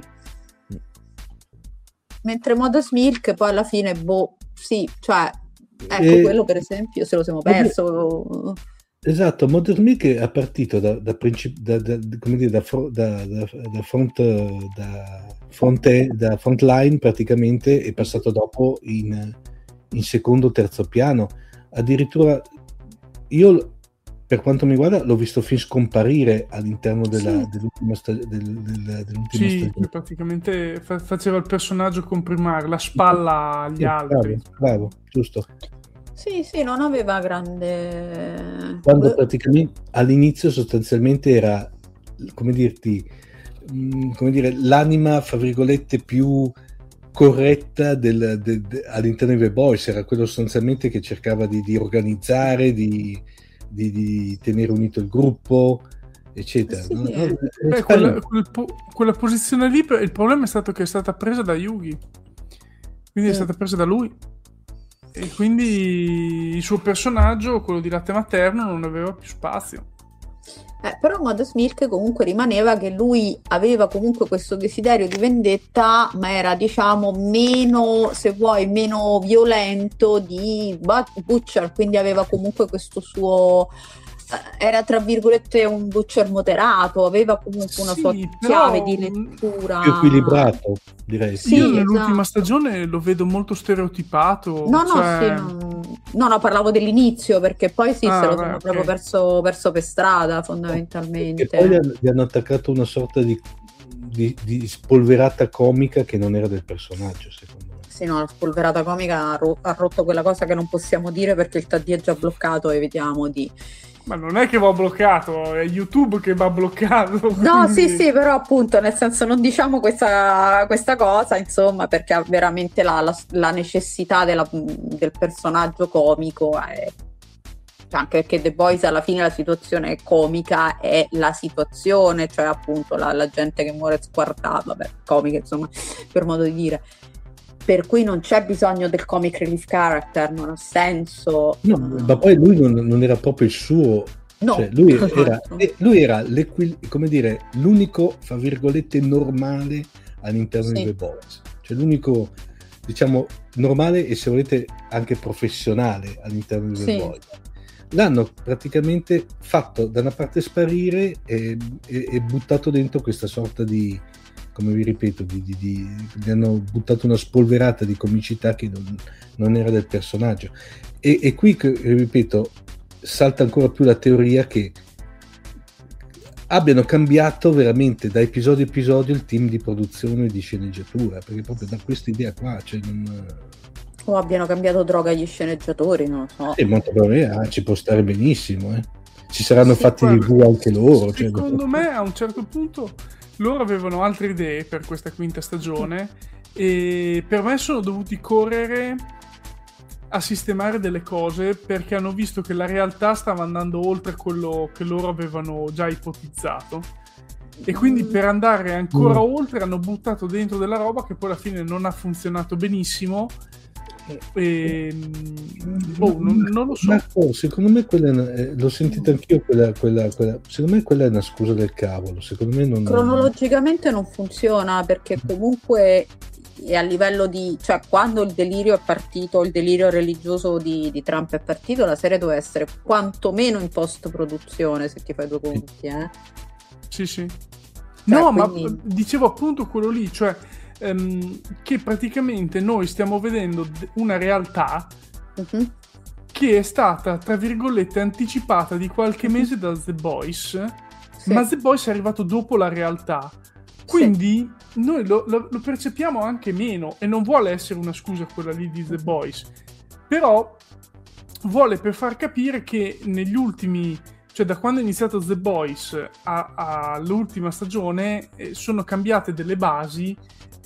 [SPEAKER 8] Mentre Modest Milk poi alla fine, boh, sì, cioè, ecco,
[SPEAKER 7] E-
[SPEAKER 8] quello per esempio se lo siamo perso.
[SPEAKER 7] Esatto, Modern Milk è partito da, da, princip- da, da, come dire, da, fro- da, da, da front da fronte, da frontline praticamente, è passato dopo in, in secondo terzo piano. Addirittura io, per quanto mi riguarda, l'ho visto fin scomparire all'interno della,
[SPEAKER 5] Sì.
[SPEAKER 7] dell'ultima, sta- del- del- dell'ultima
[SPEAKER 5] Sì,
[SPEAKER 7] stagione.
[SPEAKER 5] praticamente fa- faceva il personaggio comprimare la spalla agli
[SPEAKER 7] Sì,
[SPEAKER 5] altri.
[SPEAKER 7] bravo, bravo, giusto.
[SPEAKER 8] Sì, sì, non aveva grande...
[SPEAKER 7] Quando praticamente all'inizio sostanzialmente era, come dirti, mh, come dire, l'anima, fra virgolette, più corretta del, del- de- all'interno dei The Boys, era quello sostanzialmente che cercava di, di organizzare, di, di- di tenere unito il gruppo, eccetera.
[SPEAKER 8] Sì.
[SPEAKER 7] no? No, è
[SPEAKER 5] Beh,
[SPEAKER 7] strano.
[SPEAKER 5] quella, quel po- quella posizione lì, il problema è stato che è stata presa da Yugi. Quindi è
[SPEAKER 8] Mm.
[SPEAKER 5] stata presa da lui. e quindi il suo personaggio, quello di latte materno, non aveva più spazio.
[SPEAKER 8] Eh, però Mother's Milk comunque rimaneva che lui aveva comunque questo desiderio di vendetta, ma era, diciamo, meno, se vuoi, meno violento di Butcher, quindi aveva comunque questo suo... era tra virgolette un Butcher moderato, aveva comunque una
[SPEAKER 5] Sì,
[SPEAKER 8] sua
[SPEAKER 5] però-
[SPEAKER 8] chiave di lettura
[SPEAKER 7] Più equilibrato, direi.
[SPEAKER 8] Sì,
[SPEAKER 5] Io nell'ultima
[SPEAKER 8] esatto.
[SPEAKER 5] stagione lo vedo molto stereotipato.
[SPEAKER 8] No, no,
[SPEAKER 5] cioè-
[SPEAKER 8] sì, no, no, no, parlavo dell'inizio, perché poi sì,
[SPEAKER 5] Ah,
[SPEAKER 8] se lo
[SPEAKER 5] beh,
[SPEAKER 8] sono
[SPEAKER 5] ok.
[SPEAKER 8] proprio perso, perso per strada,
[SPEAKER 7] E
[SPEAKER 8] fondamentalmente.
[SPEAKER 7] poi gli hanno, gli hanno attaccato una sorta di, di, di spolverata comica che non era del personaggio, secondo me.
[SPEAKER 8] Sì, no, la spolverata comica ha, ro- ha rotto quella cosa che non possiamo dire perché il T D è già bloccato, evitiamo di...
[SPEAKER 5] Ma non è che va bloccato, è YouTube che va bloccato.
[SPEAKER 8] No,
[SPEAKER 5] quindi-
[SPEAKER 8] sì, sì, però appunto, nel senso non diciamo questa, questa cosa, insomma, perché ha veramente la, la- la necessità della- del personaggio comico è... cioè, anche perché The Boys alla fine la situazione comica è la situazione, cioè appunto la, la gente che muore squartata, vabbè, comica insomma, per modo di dire. Per cui non c'è bisogno del comic relief character, non ha senso.
[SPEAKER 7] No, ma poi lui non, non era proprio il suo.
[SPEAKER 8] No,
[SPEAKER 7] Cioè, lui,
[SPEAKER 8] tra
[SPEAKER 7] era,
[SPEAKER 8] l'altro.
[SPEAKER 7] eh, lui era l'equil- come dire, l'unico, fra virgolette, normale all'interno
[SPEAKER 8] Sì.
[SPEAKER 7] di The Boys. Cioè l'unico, diciamo, normale e se volete anche professionale all'interno di The
[SPEAKER 8] Sì.
[SPEAKER 7] Boys. L'hanno praticamente fatto da una parte sparire e, e- e buttato dentro questa sorta di, come vi ripeto, di, di, di, gli hanno buttato una spolverata di comicità che non, non era del personaggio. E, e qui, che, ripeto, salta ancora più la teoria che abbiano cambiato veramente da episodio a episodio il team di produzione e di sceneggiatura, perché proprio da questa idea qua, cioè non...
[SPEAKER 8] O abbiano cambiato droga agli sceneggiatori, non lo so.
[SPEAKER 7] E molto probabilmente ah, ci può stare benissimo, eh. Ci saranno
[SPEAKER 5] Sì,
[SPEAKER 7] fatti
[SPEAKER 5] guarda,
[SPEAKER 7] di vu anche loro. Cioè,
[SPEAKER 5] Secondo me a un certo punto loro avevano altre idee per questa quinta stagione e per me sono dovuti correre a sistemare delle cose perché hanno visto che la realtà stava andando oltre quello che loro avevano già ipotizzato e quindi per andare ancora
[SPEAKER 7] Mm.
[SPEAKER 5] oltre hanno buttato dentro della roba che poi alla fine non ha funzionato benissimo e boh, non, non lo so.
[SPEAKER 7] Marco, secondo me quella è una- eh, l'ho sentita anch'io quella, quella, quella, secondo me quella è una scusa del cavolo, secondo me non
[SPEAKER 8] Cronologicamente non funziona perché comunque è a livello di, cioè quando il delirio è partito, il delirio religioso di, di Trump è partito, la serie doveva essere quantomeno in post produzione, se ti fai due conti, eh.
[SPEAKER 5] Sì, sì. No,
[SPEAKER 8] Cioè,
[SPEAKER 5] ma
[SPEAKER 8] quindi-
[SPEAKER 5] dicevo appunto quello lì, cioè ehm, che praticamente noi stiamo vedendo d- una realtà
[SPEAKER 8] Mhm.
[SPEAKER 5] che è stata, tra virgolette, anticipata di qualche mese da The Boys,
[SPEAKER 8] Sì.
[SPEAKER 5] ma The Boys è arrivato dopo la realtà. Quindi noi lo, lo- lo percepiamo anche meno e non vuole essere una scusa quella lì di The Boys, però vuole per far capire che negli ultimi, cioè da quando è iniziato The Boys a- a- all'ultima stagione eh, sono cambiate delle basi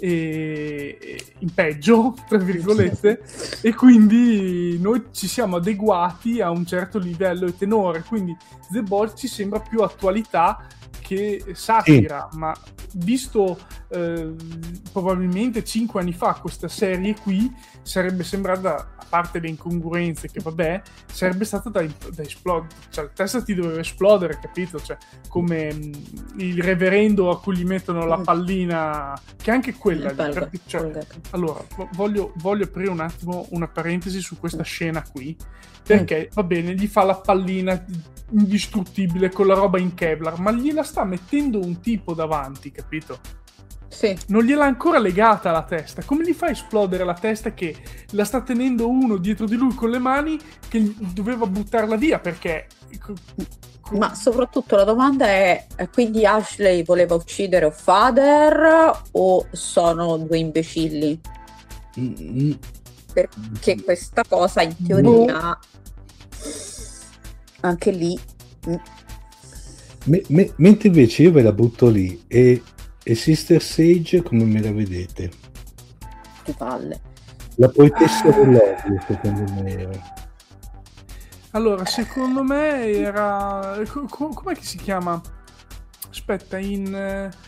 [SPEAKER 5] e- e in peggio, tra virgolette, e quindi noi ci siamo adeguati a un certo livello e tenore, quindi The Boys ci sembra più attualità che satira, ma visto eh, probabilmente cinque anni fa questa serie qui sarebbe sembrata, a parte le incongruenze che vabbè, sarebbe stata da, da esplodere, cioè la testa ti doveva esplodere, capito? Cioè come mh, il reverendo a cui gli mettono la pallina, che anche quella
[SPEAKER 8] Il
[SPEAKER 5] lì,
[SPEAKER 8] belga,
[SPEAKER 5] perché, cioè,
[SPEAKER 8] belga.
[SPEAKER 5] allora vo- voglio, voglio aprire un attimo una parentesi su questa scena qui, perché va bene, gli fa la pallina indistruttibile con la roba in Kevlar, ma gliela sta mettendo un tipo davanti, capito?
[SPEAKER 8] Sì.
[SPEAKER 5] Non gliel'ha ancora legata alla testa. Come gli fa a esplodere la testa che la sta tenendo uno dietro di lui con le mani che gli- doveva buttarla via perché...
[SPEAKER 8] Ma soprattutto la domanda è, eh, quindi Ashley voleva uccidere Father o sono due imbecilli?
[SPEAKER 7] Mm,
[SPEAKER 8] Perché questa cosa in teoria anche lì mm,
[SPEAKER 7] Me- me- mentre invece io ve la butto lì e, e Sister Sage come me la vedete?
[SPEAKER 8] di palle.
[SPEAKER 7] La poetessa dell'odio secondo me era.
[SPEAKER 5] Allora, secondo me era... co- co- com'è che si chiama? Aspetta, in... eh,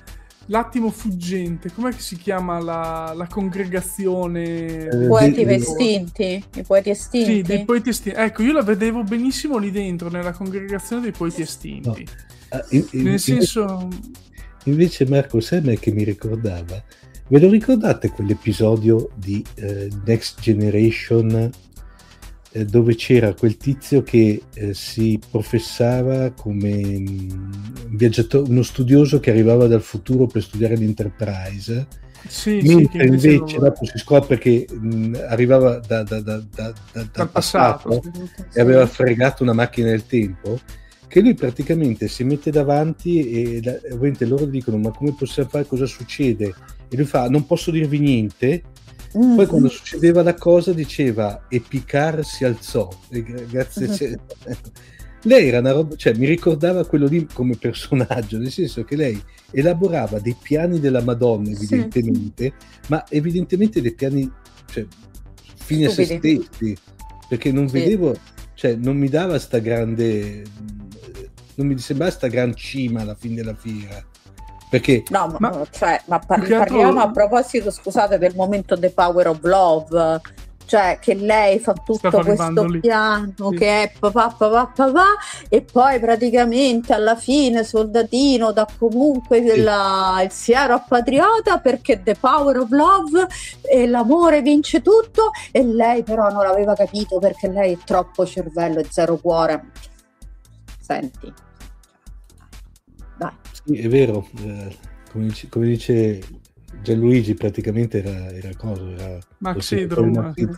[SPEAKER 5] l'attimo fuggente, com'è che si chiama la, la congregazione?
[SPEAKER 7] Eh,
[SPEAKER 8] Poeti
[SPEAKER 7] di-
[SPEAKER 8] estinti, i poeti estinti.
[SPEAKER 5] Sì, dei poeti estinti. Ecco, io la vedevo benissimo lì dentro, nella congregazione dei poeti
[SPEAKER 7] no.
[SPEAKER 5] estinti.
[SPEAKER 7] Ah, in- in-
[SPEAKER 5] Nel
[SPEAKER 7] invece,
[SPEAKER 5] senso...
[SPEAKER 7] invece Marco, sai me che mi ricordava? Ve lo ricordate quell'episodio di eh, Next Generation eh, dove c'era quel tizio che eh, si professava come mm, un viaggiatore, uno studioso che arrivava dal futuro per studiare l'Enterprise,
[SPEAKER 5] Sì, sì, che
[SPEAKER 7] mentre
[SPEAKER 5] invece
[SPEAKER 7] invece
[SPEAKER 5] non-
[SPEAKER 7] dopo si scopre che mh, arrivava da- da- da- da- da- dal
[SPEAKER 5] dal passato.
[SPEAKER 7] passato e aveva fregato una macchina del tempo, che lui praticamente si mette davanti e la- ovviamente loro dicono ma come possiamo fare, cosa succede? E lui fa non posso dirvi niente.
[SPEAKER 8] Mm.
[SPEAKER 7] Poi quando succedeva la cosa diceva e Picard si alzò e gra- grazie cioè, lei era una roba, cioè mi ricordava quello lì come personaggio, nel senso che lei elaborava dei piani della Madonna evidentemente, ma evidentemente dei piani cioè, fine a se
[SPEAKER 8] Stupidi.
[SPEAKER 7] stessi, perché non
[SPEAKER 8] Sì.
[SPEAKER 7] vedevo, cioè non mi dava sta grande, non mi sembrava sta gran cima alla fine della fiera, perché
[SPEAKER 8] No, ma,
[SPEAKER 5] Ma-
[SPEAKER 8] cioè, ma par-
[SPEAKER 5] più che altro-
[SPEAKER 8] parliamo a proposito, scusate, del momento The Power of Love, cioè che lei fa tutto
[SPEAKER 5] Stavo arrivando
[SPEAKER 8] questo
[SPEAKER 5] lì.
[SPEAKER 8] piano
[SPEAKER 5] Sì.
[SPEAKER 8] che è papà papà papà e poi praticamente alla fine soldatino dà comunque
[SPEAKER 7] Sì.
[SPEAKER 8] il, il siero a patriota perché The Power of Love e l'amore vince tutto e lei però non l'aveva capito perché lei è troppo cervello e zero cuore. Senti, dai.
[SPEAKER 7] sì, è vero, eh, come, dice, come dice Gianluigi praticamente era, era cosa, era
[SPEAKER 5] Max
[SPEAKER 7] era
[SPEAKER 5] Hedrom,
[SPEAKER 7] una-
[SPEAKER 5] eh.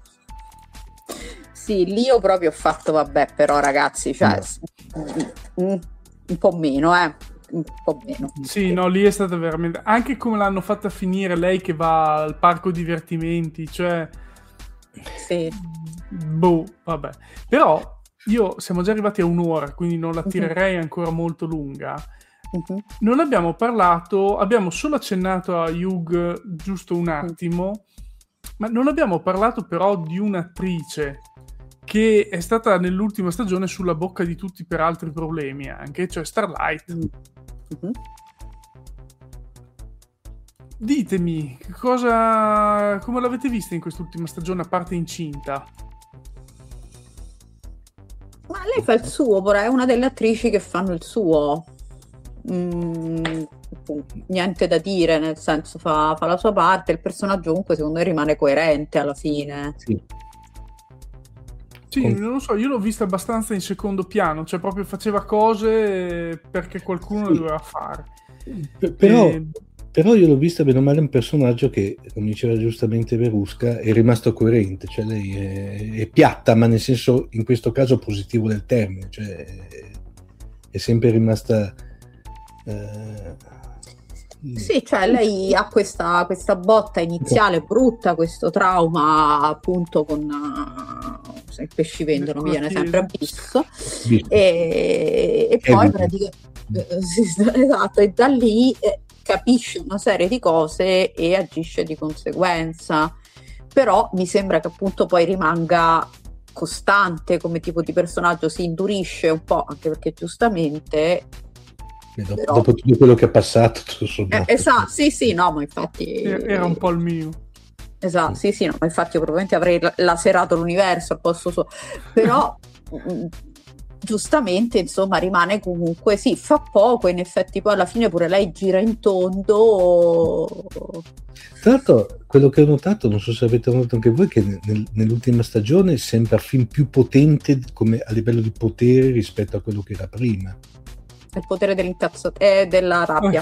[SPEAKER 8] Sì, lì io proprio ho fatto, vabbè, però ragazzi, cioè,
[SPEAKER 7] No.
[SPEAKER 8] s- un, un po' meno, eh, un po' meno.
[SPEAKER 5] Sì, no, lì è stata veramente... Anche come l'hanno fatta finire lei che va al parco divertimenti, cioè...
[SPEAKER 8] Sì.
[SPEAKER 5] Boh, vabbè. Però io siamo già arrivati a un'ora, quindi non la
[SPEAKER 8] Mhm.
[SPEAKER 5] tirerei ancora molto lunga.
[SPEAKER 8] Mhm.
[SPEAKER 5] Non abbiamo parlato, abbiamo solo accennato a Hugh giusto un attimo, ma non abbiamo parlato però di un'attrice che è stata nell'ultima stagione sulla bocca di tutti per altri problemi anche, cioè Starlight.
[SPEAKER 8] Mhm.
[SPEAKER 5] Ditemi, che cosa, come l'avete vista in quest'ultima stagione, a parte incinta?
[SPEAKER 8] Ma lei fa il suo, però è una delle attrici che fanno il suo. Mm, niente da dire, nel senso fa, fa la sua parte, il personaggio comunque secondo me rimane coerente alla fine.
[SPEAKER 7] Sì.
[SPEAKER 5] Sì,
[SPEAKER 7] Con-
[SPEAKER 5] non lo so, io l'ho vista abbastanza in secondo piano, cioè proprio faceva cose perché qualcuno
[SPEAKER 7] Sì.
[SPEAKER 5] le doveva fare.
[SPEAKER 7] P- però,
[SPEAKER 5] E-
[SPEAKER 7] però io l'ho vista bene o male un personaggio che, come diceva giustamente Verusca, è rimasto coerente, cioè lei è, è piatta, ma nel senso in questo caso positivo del termine, cioè è, è sempre rimasta eh,
[SPEAKER 8] Sì, cioè lei ha questa, questa botta iniziale brutta, questo trauma appunto con uh, se il pescivendolo
[SPEAKER 5] Con
[SPEAKER 8] mi
[SPEAKER 5] la
[SPEAKER 8] viene
[SPEAKER 5] chiesa.
[SPEAKER 8] sempre abisso
[SPEAKER 7] visto.
[SPEAKER 8] e, e
[SPEAKER 7] È
[SPEAKER 8] poi
[SPEAKER 7] vero.
[SPEAKER 8] praticamente esatto, e da lì eh, capisce una serie di cose e agisce di conseguenza, però mi sembra che appunto poi rimanga costante come tipo di personaggio, si indurisce un po' anche perché giustamente
[SPEAKER 7] E dopo,
[SPEAKER 8] però-
[SPEAKER 7] dopo tutto quello che ha passato, tutto
[SPEAKER 8] eh,
[SPEAKER 7] sommato.
[SPEAKER 8] esatto, sì sì no ma infatti
[SPEAKER 5] era un po' il mio.
[SPEAKER 8] esatto, sì, sì, no, ma infatti io probabilmente avrei la- laserato l'universo al posto suo, però mh, giustamente, insomma, rimane comunque, sì, fa poco, in effetti poi alla fine pure lei gira in tondo.
[SPEAKER 7] Tra l'altro, quello che ho notato, non so se avete notato anche voi, che nel- nell'ultima stagione sembra fin più potente come a livello di potere rispetto a quello che era prima.
[SPEAKER 8] Il potere dell'incazzo e della rabbia.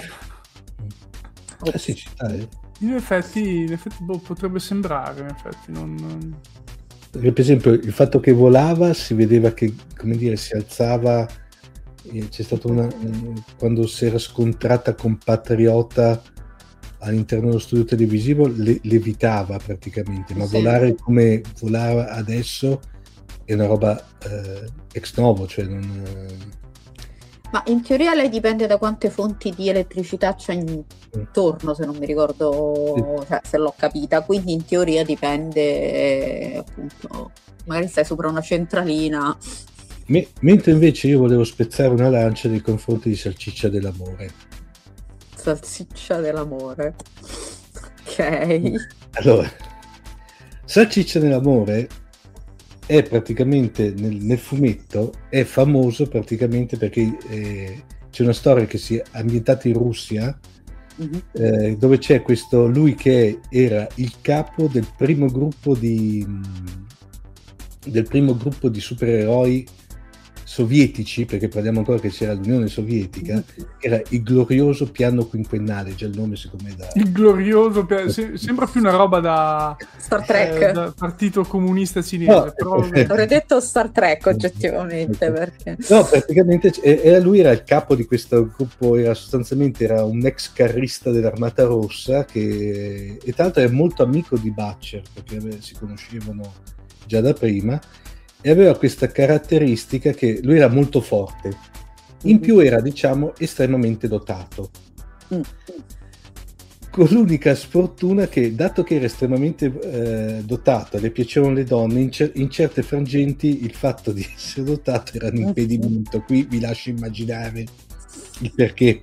[SPEAKER 7] Eh sì, ci sta, eh.
[SPEAKER 5] In effetti, in effetti boh, potrebbe sembrare, in effetti, non... non-
[SPEAKER 7] Perché, per esempio, il fatto che volava si vedeva che, come dire, si alzava. eh, C'è stato una. un- quando si era scontrata con Patriota all'interno dello studio televisivo, le- levitava praticamente, ma
[SPEAKER 8] Sì.
[SPEAKER 7] volare come volava adesso è una roba eh, ex novo, cioè non. eh,
[SPEAKER 8] Ma in teoria lei dipende da quante fonti di elettricità c'è intorno, se non mi ricordo, cioè, se l'ho capita. Quindi in teoria dipende, eh, appunto, magari stai sopra una centralina.
[SPEAKER 7] Me- mentre invece io volevo spezzare una lancia nei confronti di Salciccia dell'amore.
[SPEAKER 8] salsiccia dell'amore. Ok.
[SPEAKER 7] Allora, Salsiccia dell'amore è praticamente nel, nel fumetto è famoso praticamente perché eh, c'è una storia che si è ambientata in Russia, mm-hmm. eh, dove c'è questo lui che era il capo del primo gruppo di del primo gruppo di supereroi sovietici, perché parliamo ancora che c'era l'Unione Sovietica, che era il glorioso piano quinquennale, già il nome secondo me da...
[SPEAKER 5] Il glorioso piano, se, sembra più una roba da
[SPEAKER 8] Star Trek,
[SPEAKER 5] eh, da partito comunista cinese,
[SPEAKER 7] no,
[SPEAKER 5] però...
[SPEAKER 8] avrei detto Star Trek oggettivamente, perché...
[SPEAKER 7] No, praticamente era, lui era il capo di questo gruppo, era sostanzialmente era un ex carrista dell'Armata Rossa, che e tra l'altro è molto amico di Butcher, perché si conoscevano già da prima, e aveva questa caratteristica che lui era molto forte, in più era, diciamo, estremamente dotato, mm. con l'unica sfortuna che, dato che era estremamente eh, dotato, le piacevano le donne, in, cer- in certe frangenti il fatto di essere dotato era un impedimento. Qui vi lascio immaginare il perché.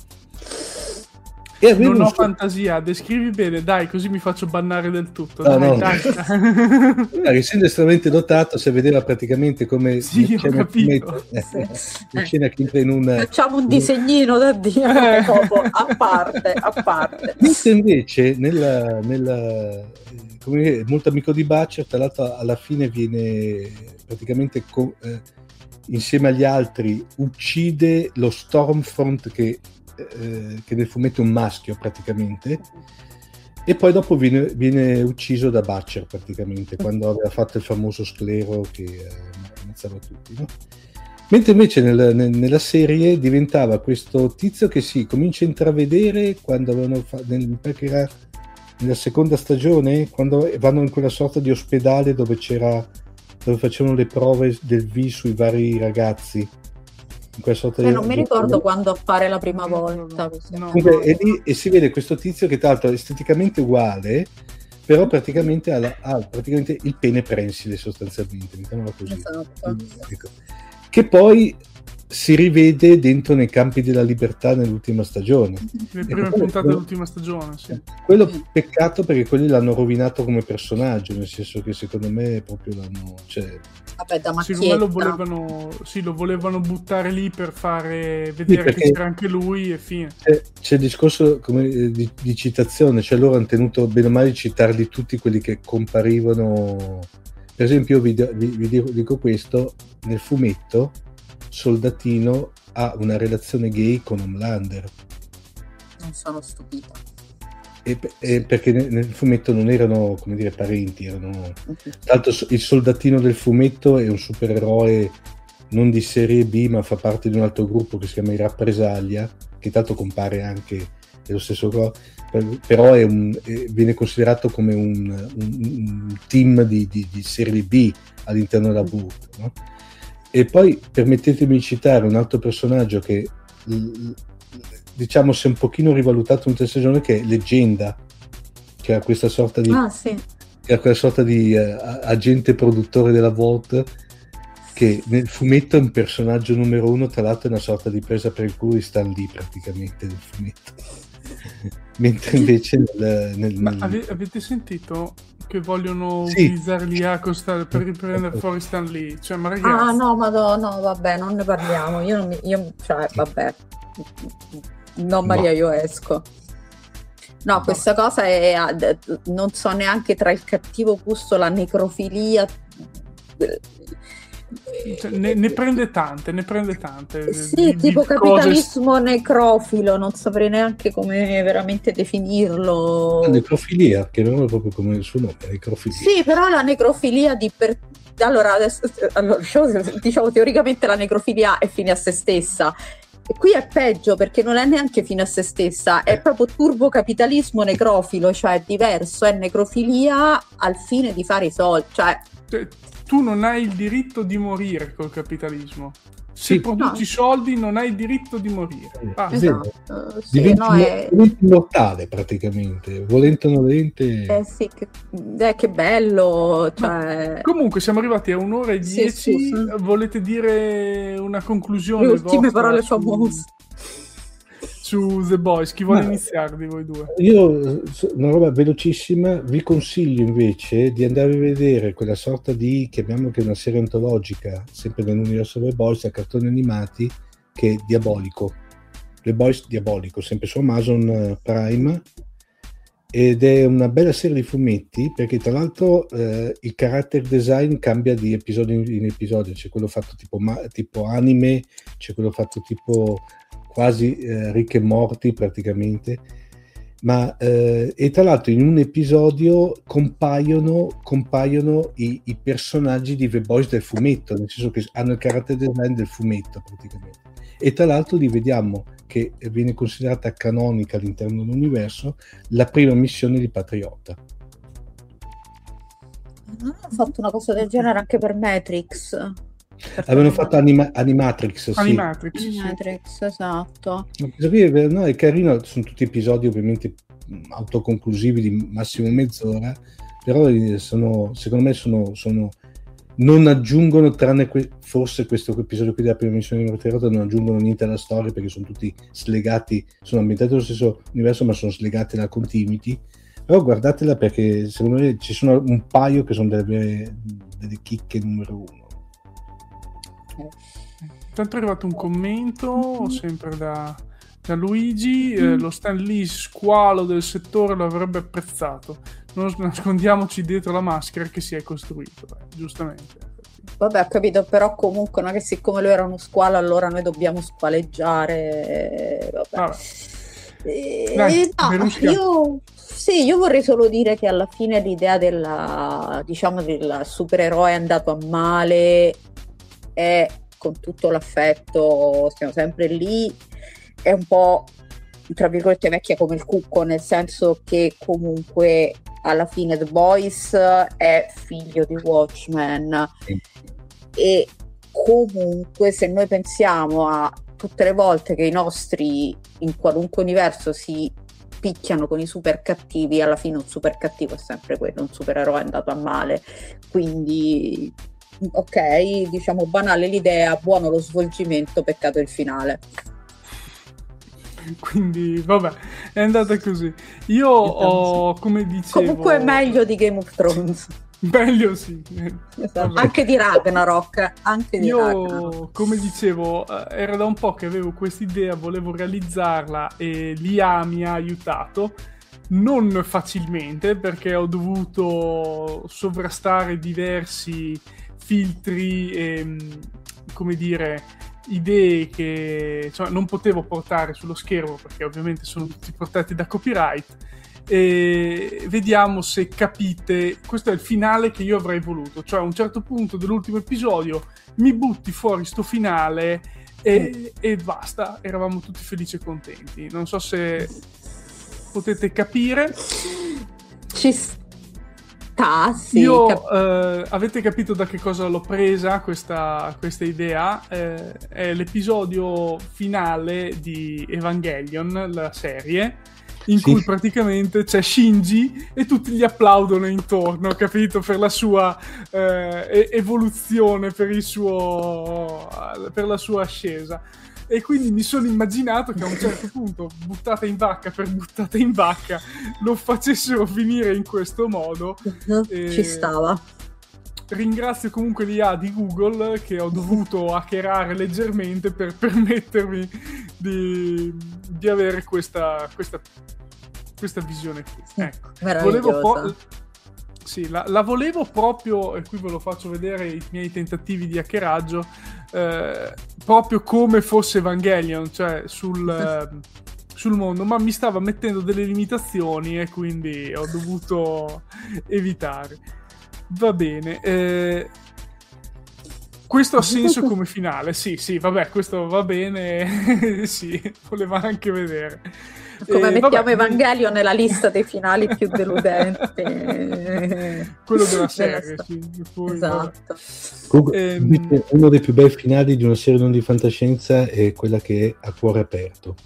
[SPEAKER 5] E non ho suo... fantasia, descrivi bene, dai, così mi faccio bannare del tutto. No, dai,
[SPEAKER 7] no,
[SPEAKER 5] dai.
[SPEAKER 7] No. Essendo estremamente dotato, si vedeva praticamente come
[SPEAKER 5] sì, ho capito.
[SPEAKER 7] Fumetto, eh, eh. Scena che entra in un
[SPEAKER 8] facciamo un disegnino da dire eh. dopo, a parte, a parte.
[SPEAKER 7] Mentre invece nella, nella come dire, molto amico di Butcher, tra l'altro alla fine viene praticamente co- eh, insieme agli altri uccide lo Stormfront che Eh, che nel fumetto è un maschio praticamente, e poi dopo viene, viene ucciso da Butcher praticamente quando aveva fatto il famoso sclero che eh, ammazzava tutti, no? Mentre invece nel, nel, nella serie diventava questo tizio che si comincia a intravedere quando avevano fa- nel, perché era nella seconda stagione, quando vanno in quella sorta di ospedale dove c'era dove facevano le prove del V sui vari ragazzi.
[SPEAKER 8] Sorta cioè, di... non mi ricordo quando appare la prima volta.
[SPEAKER 7] No, no. E, lì, e si vede questo tizio che tra l'altro è esteticamente uguale, però praticamente ha, la, ha praticamente il pene prensile sostanzialmente, mettiamola così.
[SPEAKER 8] Esatto.
[SPEAKER 7] Ecco. Che poi si rivede dentro nei Campi della Libertà nell'ultima stagione.
[SPEAKER 5] Le prime ecco, puntate dell'ultima stagione, sì.
[SPEAKER 7] Quello peccato perché quelli l'hanno rovinato come personaggio, nel senso che secondo me proprio l'hanno... Cioè,
[SPEAKER 8] Vabbè, da
[SPEAKER 5] sì, lo volevano, sì, lo volevano buttare lì per fare vedere sì, che c'era anche lui e fine.
[SPEAKER 7] C'è, c'è il discorso come, di, di citazione, cioè loro hanno tenuto bene o male di citarli tutti quelli che comparivano. Per esempio, io vi, vi, vi dico, dico questo: nel fumetto Soldatino ha una relazione gay con Homelander.
[SPEAKER 8] Non sono stupita.
[SPEAKER 7] E, e perché nel, nel fumetto non erano, come dire, parenti, erano okay. Tanto il Soldatino del fumetto è un supereroe non di serie B, ma fa parte di un altro gruppo che si chiama i Rappresaglia, che tanto compare anche nello stesso gruppo, però è un, è, viene considerato come un, un, un team di, di, di serie B all'interno della B U T, no? E poi permettetemi di citare un altro personaggio che diciamo si è un pochino rivalutato in questa stagione, che è Leggenda, che ha questa sorta di
[SPEAKER 8] ah, sì.
[SPEAKER 7] che ha quella sorta di uh, agente produttore della Vault, che nel fumetto è un personaggio numero uno, tra l'altro è una sorta di presa per il culo di Stan Lee praticamente nel fumetto. Mentre invece nel, nel,
[SPEAKER 5] Ma
[SPEAKER 7] nel...
[SPEAKER 5] ave- avete sentito che vogliono
[SPEAKER 7] sì.
[SPEAKER 5] utilizzare l'I A per riprendere fuori Stan Lee? Cioè, ma ragazzi...
[SPEAKER 8] ah no, ma no, no, vabbè, non ne parliamo, io non mi, io, cioè, vabbè, no Maria, no. Io esco. No, questa cosa è, non so neanche tra il cattivo gusto, la necrofilia.
[SPEAKER 5] Cioè, ne, ne prende tante, ne prende tante.
[SPEAKER 8] Sì,
[SPEAKER 5] di,
[SPEAKER 8] tipo
[SPEAKER 5] di
[SPEAKER 8] capitalismo
[SPEAKER 5] cose...
[SPEAKER 8] necrofilo, non saprei neanche come veramente definirlo.
[SPEAKER 7] La necrofilia, che non è proprio come il suo nome, necrofilia.
[SPEAKER 8] Sì, però la necrofilia di per... Allora, adesso, allora, diciamo teoricamente la necrofilia è fine a se stessa. E qui è peggio perché non è neanche fine a se stessa, è proprio turbocapitalismo necrofilo, cioè è diverso, è necrofilia al fine di fare i soldi, cioè...
[SPEAKER 5] Tu non hai il diritto di morire col capitalismo. Se
[SPEAKER 7] sì,
[SPEAKER 5] produci
[SPEAKER 8] no.
[SPEAKER 5] soldi non hai il diritto di morire. Ah.
[SPEAKER 8] Esatto. Sì,
[SPEAKER 7] diventi,
[SPEAKER 8] no, è...
[SPEAKER 7] diventi immortale praticamente, volente o nolente.
[SPEAKER 8] Eh sì, che, eh, che bello. Cioè...
[SPEAKER 5] Comunque siamo arrivati a un'ora e dieci. Sì, sì, sì. Volete dire una conclusione?
[SPEAKER 8] Le ultime
[SPEAKER 5] vostra
[SPEAKER 8] parole
[SPEAKER 5] su...
[SPEAKER 8] famose.
[SPEAKER 5] su The Boys. Chi vuole
[SPEAKER 7] Ma
[SPEAKER 5] iniziare di voi due?
[SPEAKER 7] Io, una roba velocissima, vi consiglio invece di andare a vedere quella sorta di, chiamiamo che una serie antologica, sempre nell'universo The Boys, a cartoni animati, che è Diabolico. The Boys Diabolico, sempre su Amazon Prime, ed è una bella serie di fumetti, perché tra l'altro eh, il character design cambia di episodio in episodio, c'è quello fatto tipo, ma, tipo anime, c'è quello fatto tipo quasi eh, Rick e Morty praticamente, ma eh, e tra l'altro in un episodio compaiono, compaiono i, i personaggi di The Boys del fumetto, nel senso che hanno il character design del fumetto praticamente, e tra l'altro li vediamo che viene considerata canonica all'interno dell'universo la prima missione di Patriota.
[SPEAKER 8] Non hanno fatto una cosa del genere anche per Matrix?
[SPEAKER 7] Avevano fatto anima- Animatrix, sì.
[SPEAKER 5] Animatrix, sì.
[SPEAKER 8] Animatrix, esatto.
[SPEAKER 7] No, è carino, sono tutti episodi ovviamente autoconclusivi di massimo mezz'ora, però sono, secondo me sono, sono non aggiungono, tranne que- forse questo episodio qui della prima missione di Patriota, non aggiungono niente alla storia, perché sono tutti slegati, sono ambientati nello stesso universo ma sono slegati dalla continuity. Però guardatela, perché secondo me ci sono un paio che sono delle, delle chicche numero uno.
[SPEAKER 5] Tanto è arrivato un commento sempre da, da Luigi, eh, lo Stan Lee squalo del settore lo avrebbe apprezzato, non nascondiamoci dietro la maschera che si è costruito, eh, giustamente.
[SPEAKER 8] Vabbè, ho capito, però comunque non è che siccome lui era uno squalo allora noi dobbiamo squaleggiare, vabbè.
[SPEAKER 5] Vabbè.
[SPEAKER 8] E,
[SPEAKER 5] Dai,
[SPEAKER 8] no, io, sì, io vorrei solo dire che alla fine l'idea della, diciamo, del supereroe andato a male è, con tutto l'affetto, stiamo sempre lì, è un po' tra virgolette vecchia come il cucco, nel senso che comunque alla fine The Boys è figlio di Watchmen, sì. E comunque se noi pensiamo a tutte le volte che i nostri in qualunque universo si picchiano con i super cattivi, alla fine un super cattivo è sempre quello, un supereroe andato a male, quindi ok, diciamo banale l'idea, buono lo svolgimento, peccato il finale.
[SPEAKER 5] Quindi vabbè, è andata così. Io ho, come dicevo,
[SPEAKER 8] comunque è meglio di Game of Thrones.
[SPEAKER 5] Meglio, sì.
[SPEAKER 8] Esatto. Anche di Ragnarok, anche di
[SPEAKER 5] Io,
[SPEAKER 8] Ragnarok.
[SPEAKER 5] come dicevo, era da un po' che avevo quest'idea, volevo realizzarla e l'I A mi ha aiutato. Non facilmente, perché ho dovuto sovrastare diversi filtri e, come dire, idee che insomma, non potevo portare sullo schermo, perché ovviamente sono tutti portati da copyright. E vediamo se capite, questo è il finale che io avrei voluto, cioè a un certo punto dell'ultimo episodio mi butti fuori sto finale e, e basta, eravamo tutti felici e contenti. Non so se potete capire.
[SPEAKER 8] Ci sta, sì.
[SPEAKER 5] Io,
[SPEAKER 8] cap-
[SPEAKER 5] eh, avete capito da che cosa l'ho presa questa, questa idea? Eh, è l'episodio finale di Evangelion, la serie, in sì. cui praticamente c'è Shinji e tutti gli applaudono intorno, capito? Per la sua eh, evoluzione, per il suo per la sua ascesa. E quindi mi sono immaginato che a un certo punto, buttata in vacca per buttata in vacca, lo facessero finire in questo modo.
[SPEAKER 8] Uh-huh, e... Ci stava.
[SPEAKER 5] Ringrazio comunque l'I A di Google, che ho dovuto hackerare leggermente per permettermi di, di avere questa, questa, questa visione qui. Ecco. Volevo po- sì, la, la volevo proprio, e qui ve lo faccio vedere i miei tentativi di hackeraggio, eh, proprio come fosse Evangelion, cioè sul, eh, sul mondo, ma mi stava mettendo delle limitazioni e quindi ho dovuto evitare. Va bene, eh, questo ha senso come finale, sì, sì, vabbè, questo va bene, sì, voleva anche vedere.
[SPEAKER 8] Come
[SPEAKER 5] eh,
[SPEAKER 8] mettiamo
[SPEAKER 5] vabbè,
[SPEAKER 8] Evangelion nella lista dei finali più deludenti.
[SPEAKER 5] Quello della serie, sì, poi,
[SPEAKER 8] esatto.
[SPEAKER 7] Comunque, ehm... uno dei più bei finali di una serie non di fantascienza è quella che è A Cuore Aperto.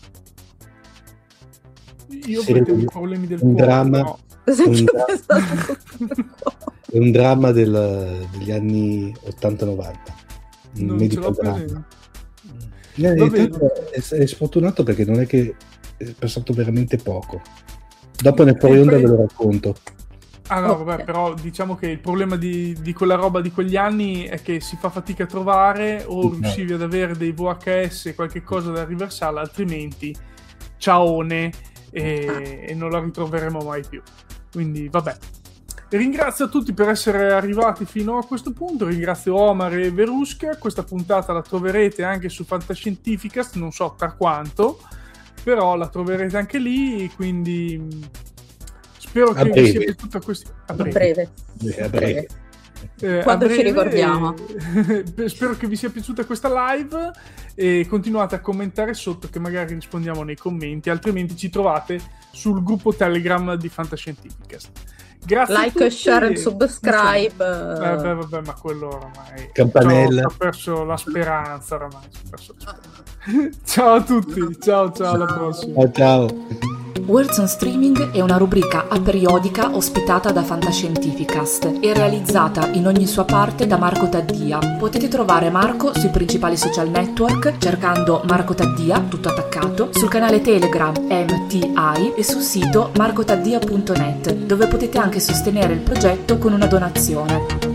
[SPEAKER 5] Io ho dei problemi del
[SPEAKER 7] un
[SPEAKER 5] cuore,
[SPEAKER 7] dramma,
[SPEAKER 5] no.
[SPEAKER 7] un, dra- è un dramma del, degli anni ottanta novanta, un
[SPEAKER 5] non
[SPEAKER 7] medico dramma. Eh, è, è sfortunato perché non è che è passato veramente poco. Dopo nel fuori onda ve lo racconto.
[SPEAKER 5] Ah no, vabbè, però diciamo che il problema di, di quella roba di quegli anni è che si fa fatica a trovare, o
[SPEAKER 7] No.
[SPEAKER 5] riuscivi ad avere dei V H S, qualche cosa da riversare, altrimenti ciaone, e, e non la ritroveremo mai più. Quindi vabbè. Ringrazio a tutti per essere arrivati fino a questo punto, ringrazio Omar e Verusca. Questa puntata la troverete anche su Fantascientificast, non so per quanto, però la troverete anche lì, quindi spero
[SPEAKER 7] A
[SPEAKER 5] che
[SPEAKER 7] breve.
[SPEAKER 5] vi sia piaciuta questa
[SPEAKER 8] A breve.
[SPEAKER 7] Eh, a breve.
[SPEAKER 5] eh,
[SPEAKER 8] Quando
[SPEAKER 5] a
[SPEAKER 8] ci
[SPEAKER 5] breve,
[SPEAKER 8] ricordiamo.
[SPEAKER 5] eh, spero che vi sia piaciuta questa live e continuate a commentare sotto, che magari rispondiamo nei commenti, altrimenti ci trovate sul gruppo Telegram di Fantascientificast. Grazie a
[SPEAKER 8] Like,
[SPEAKER 5] tutti
[SPEAKER 8] share and
[SPEAKER 5] e-
[SPEAKER 8] subscribe.
[SPEAKER 5] Eh, beh, vabbè, ma quello oramai
[SPEAKER 7] Campanella.
[SPEAKER 5] ho perso la speranza oramai. ho perso la speranza. Ciao a tutti, ciao ciao, alla prossima.
[SPEAKER 7] Ciao, ciao.
[SPEAKER 9] Words on Streaming è una rubrica aperiodica ospitata da Fantascientificast e realizzata in ogni sua parte da Marco Taddia. Potete trovare Marco sui principali social network cercando Marco Taddia, tutto attaccato, sul canale Telegram M T I e sul sito marcotaddia punto net, dove potete anche sostenere il progetto con una donazione.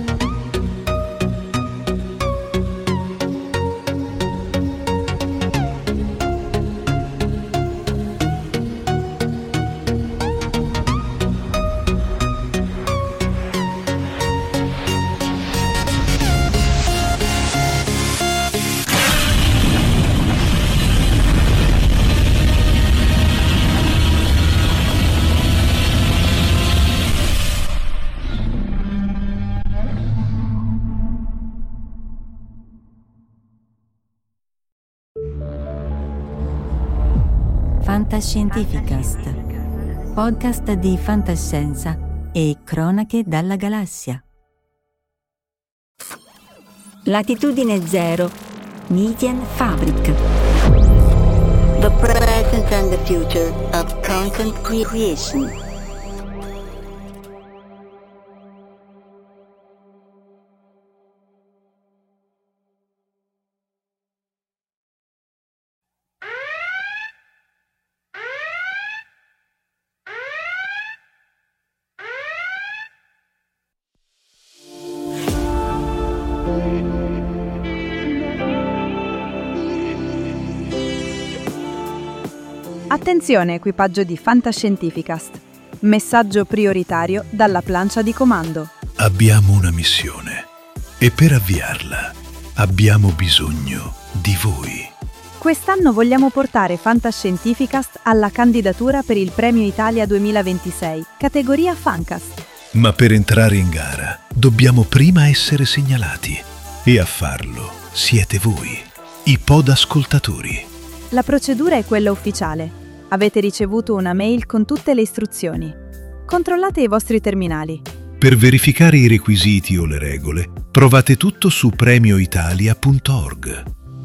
[SPEAKER 3] Fantascientificast, podcast di fantascienza e cronache dalla galassia. Latitudine zero, Median Fabric.
[SPEAKER 4] The present and the future of content creation.
[SPEAKER 1] Attenzione, equipaggio di Fantascientificast. Messaggio prioritario dalla plancia di comando.
[SPEAKER 2] Abbiamo una missione e per avviarla abbiamo bisogno di voi.
[SPEAKER 1] Quest'anno vogliamo portare Fantascientificast alla candidatura per il Premio Italia duemilaventisei, categoria Fancast.
[SPEAKER 2] Ma per entrare in gara dobbiamo prima essere segnalati e a farlo siete voi, i podascoltatori.
[SPEAKER 1] La procedura è quella ufficiale. Avete ricevuto una mail con tutte le istruzioni. Controllate i vostri terminali.
[SPEAKER 2] Per verificare i requisiti o le regole, trovate tutto su premio italia punto org.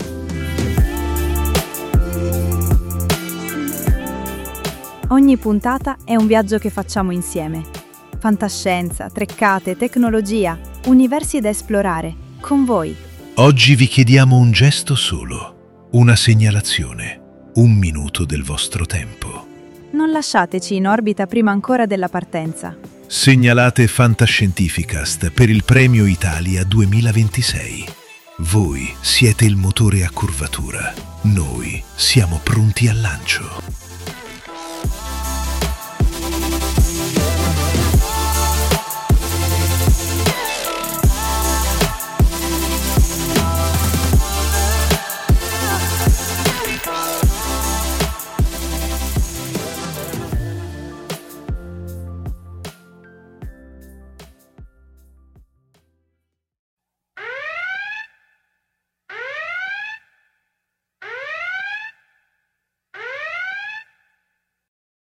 [SPEAKER 1] Ogni puntata è un viaggio che facciamo insieme. Fantascienza, treccate, tecnologia, universi da esplorare, con voi.
[SPEAKER 2] Oggi vi chiediamo un gesto solo, una segnalazione, un minuto del vostro tempo.
[SPEAKER 1] Non lasciateci in orbita prima ancora della partenza.
[SPEAKER 2] Segnalate Fantascientificast per il Premio Italia duemilaventisei. Voi siete il motore a curvatura. Noi siamo pronti al lancio.